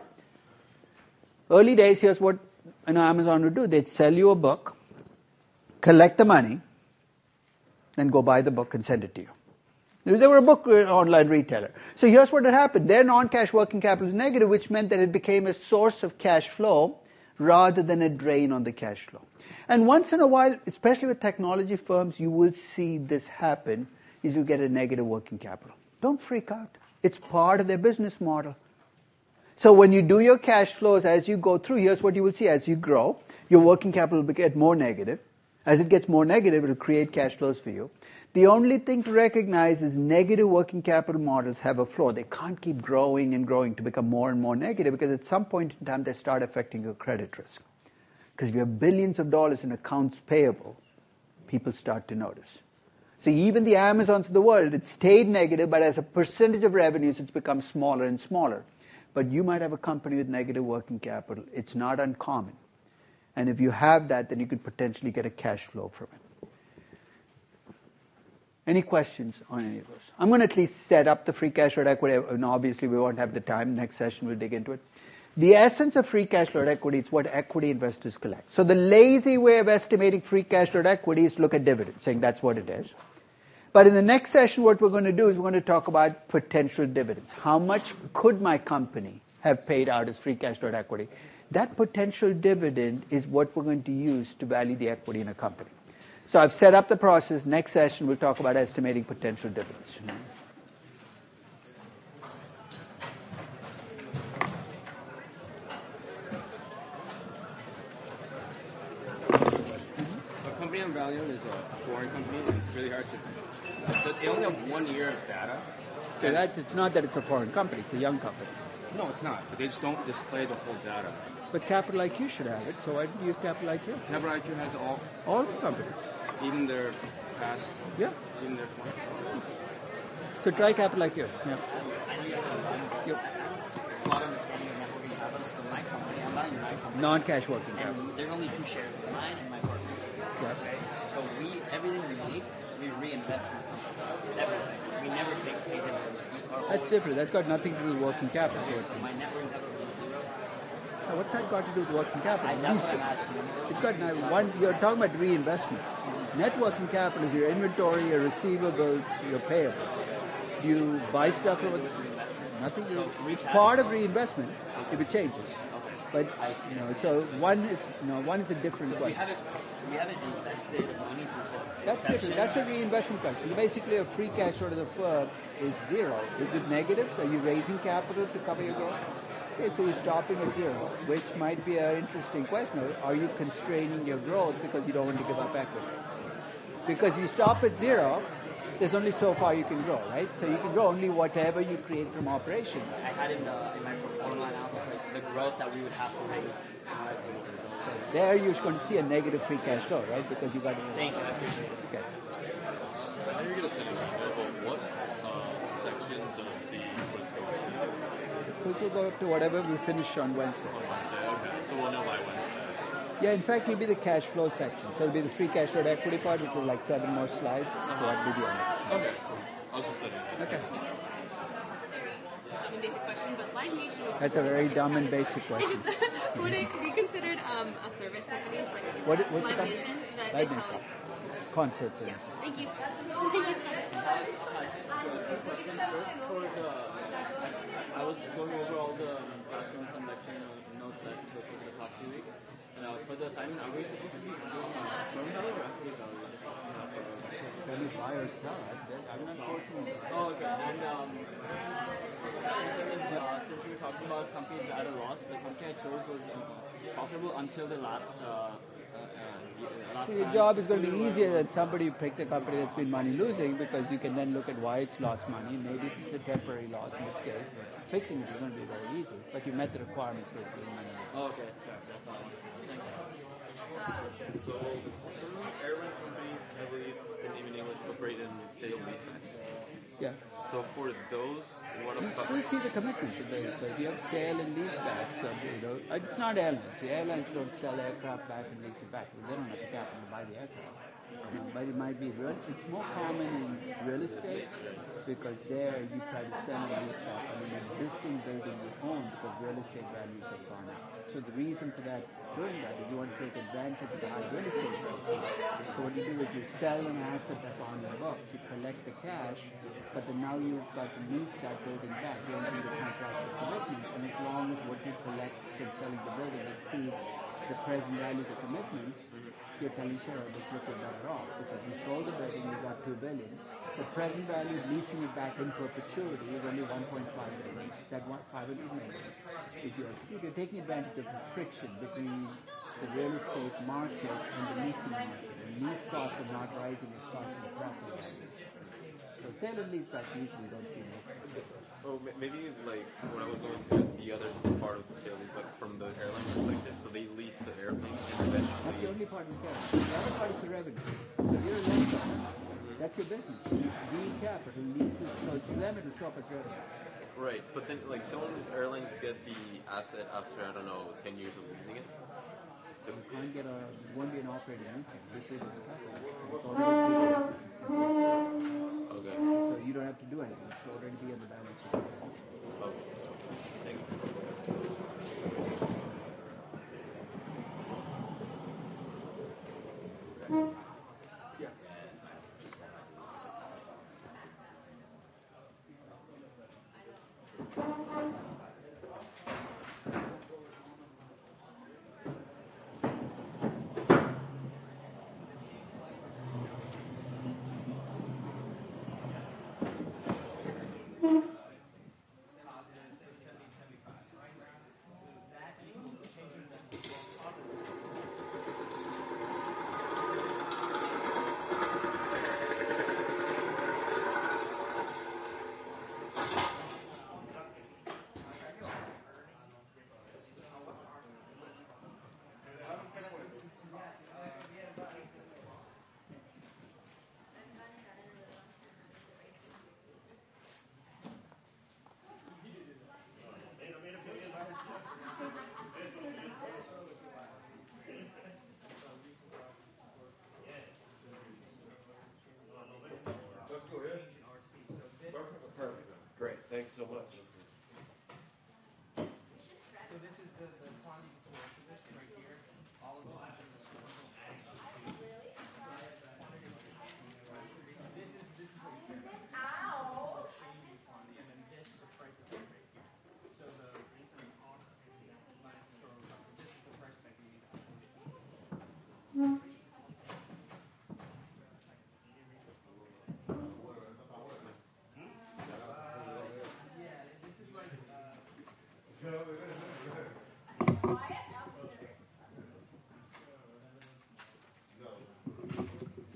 Early days, here's what Amazon would do. They'd sell you a book, collect the money, then go buy the book and send it to you. They were a book online retailer. So here's what had happened. Their non-cash working capital was negative, which meant that it became a source of cash flow rather than a drain on the cash flow. And once in a while, especially with technology firms, you will see this happen, is you get a negative working capital. Don't freak out. It's part of their business model. So when you do your cash flows as you go through, here's what you will see. As you grow, your working capital will get more negative. As it gets more negative, it will create cash flows for you. The only thing to recognize is negative working capital models have a flaw. They can't keep growing and growing to become more and more negative because at some point in time they start affecting your credit risk. Because if you have billions of dollars in accounts payable, people start to notice. So even the Amazons of the world, it stayed negative, but as a percentage of revenues, it's become smaller and smaller. But you might have a company with negative working capital. It's not uncommon. And if you have that, then you could potentially get a cash flow from it. Any questions on any of those? I'm going to at least set up the free cash flow at equity. And obviously, we won't have the time. Next session, we'll dig into it. The essence of free cash flow at equity is what equity investors collect. So the lazy way of estimating free cash flow at equity is look at dividends, saying that's what it is. But in the next session, what we're going to do is we're going to talk about potential dividends. How much could my company have paid out as free cash flow at equity? That potential dividend is what we're going to use to value the equity in a company. So I've set up the process. Next session, we'll talk about estimating potential dividends. A company I'm valuing is a foreign company, and it's really hard to... They only have 1 year of data. So it's not that it's a foreign company, it's a young company. No, it's not, but they just don't display the whole data. But Capital IQ should have it, so why didn't you use Capital IQ? Capital IQ has all the companies. Even their past, yeah. Even their So try Capital IQ. Yeah. A lot of understanding of net working capital. So my company, I'm valuing my company. Non-cash working capital. And there's only 2 shares, mine and my partner's. Yes. Okay? So everything we make, we reinvest in the company. Everything. We never take pay dividends. We are That's always- different. That's got nothing to do with working capital. Okay, So so my net worth capital is zero. now, what's that got to do with working capital? That's what I'm asking. It's got now one. You're talking about reinvestment. Net working capital is your inventory, your receivables, your payables. You buy stuff or nothing. It's part of reinvestment if it changes. But so one is a different We question. haven't invested money since the That's different. That's a reinvestment question. Basically, a free cash flow to the firm is zero. Is it negative? Are you raising capital to cover your growth? Okay, so you're stopping at zero, which might be an interesting question. Are you constraining your growth because you don't want to give up equity? Because you stop at zero, there's only so far you can grow, right? So you can grow only whatever you create from operations. I had in my performance analysis like the growth that we would have to raise in order to do so. There you're going to see a negative free cash flow, right? Because you got to. Thank you, I appreciate it. Okay. I know you're going to send an email, but what section does the quiz go into? Which will go to whatever we finish on Wednesday. On Wednesday, okay. So we'll know by Wednesday. Yeah, in fact, it'll be the cash flow section. So it'll be the free cash flow to equity part, which is like 7 more slides. So that video. Okay. I was just saying. Okay. Dumb and basic question, but Live Nation would That's a very dumb and basic question. would it be considered a service company? It's like What's the Live company? Nation that Live they Nation. sell like, Concerts. yeah. Thank you. Hi. So two questions. First, I was going over all the class notes and lecture notes that I took over the past few weeks. And for the assignment, are we supposed to be doing firm value or equity value? Just Can you buy or sell? I'm not talking. Oh, okay. And second thing is, since we were talking about companies at a loss, the company I chose was profitable until the last. So your job is going to be easier than somebody who picked a company that's been money losing because you can then look at why it's lost money. Maybe it's a temporary loss, in which case fixing it is going to be very easy. But you met the requirements for it being money losing. Oh, okay. That's all I wanted to know. Thanks. So some airline companies, I believe, in even English, operate in sale leasebacks. Yeah. So for those, what You about? still see the commitments in there. So if you have sale and lease backs, it's not airlines. The airlines don't sell aircraft back and lease it back. They don't have the capital to buy the aircraft. But it might be real. It's more common in real estate because there you try to sell and lease back on an existing building you own because real estate values have gone up. So the reason for that, doing that, is you want to take advantage of the high real estate prices. So what you do is you sell an asset that's on your books, you collect the cash, but then now you've got to lease that building back. You enter into contractual commitments, and as long as what you collect from selling the building exceeds the present value of the commitments, you're telling shareholders, look, you're better off because you sold the building, you got $2 billion. The present value of leasing it back in perpetuity is only $1.5 billion. That $500 million is yours. You're taking advantage of the friction between the real estate market and the leasing market. And lease costs are not rising as fast as the property values. So sale and lease back usually don't see much. Oh, maybe like what I was going to is the other part of the sale is like from the airline perspective. So they lease the airplanes and That's the eventually. only part we care. The other part is the revenue. So if you're a lender, that's your business. GE Capital leases, so to them it'll show up as revenue. Right, but then like don't airlines get the asset after I don't know 10 years of leasing it? You can't get won't be an operating income. This way doesn't happen. It's already Okay. so you don't have to do anything. It's already be on the balance sheet. Okay. Thank you. Yeah. so much.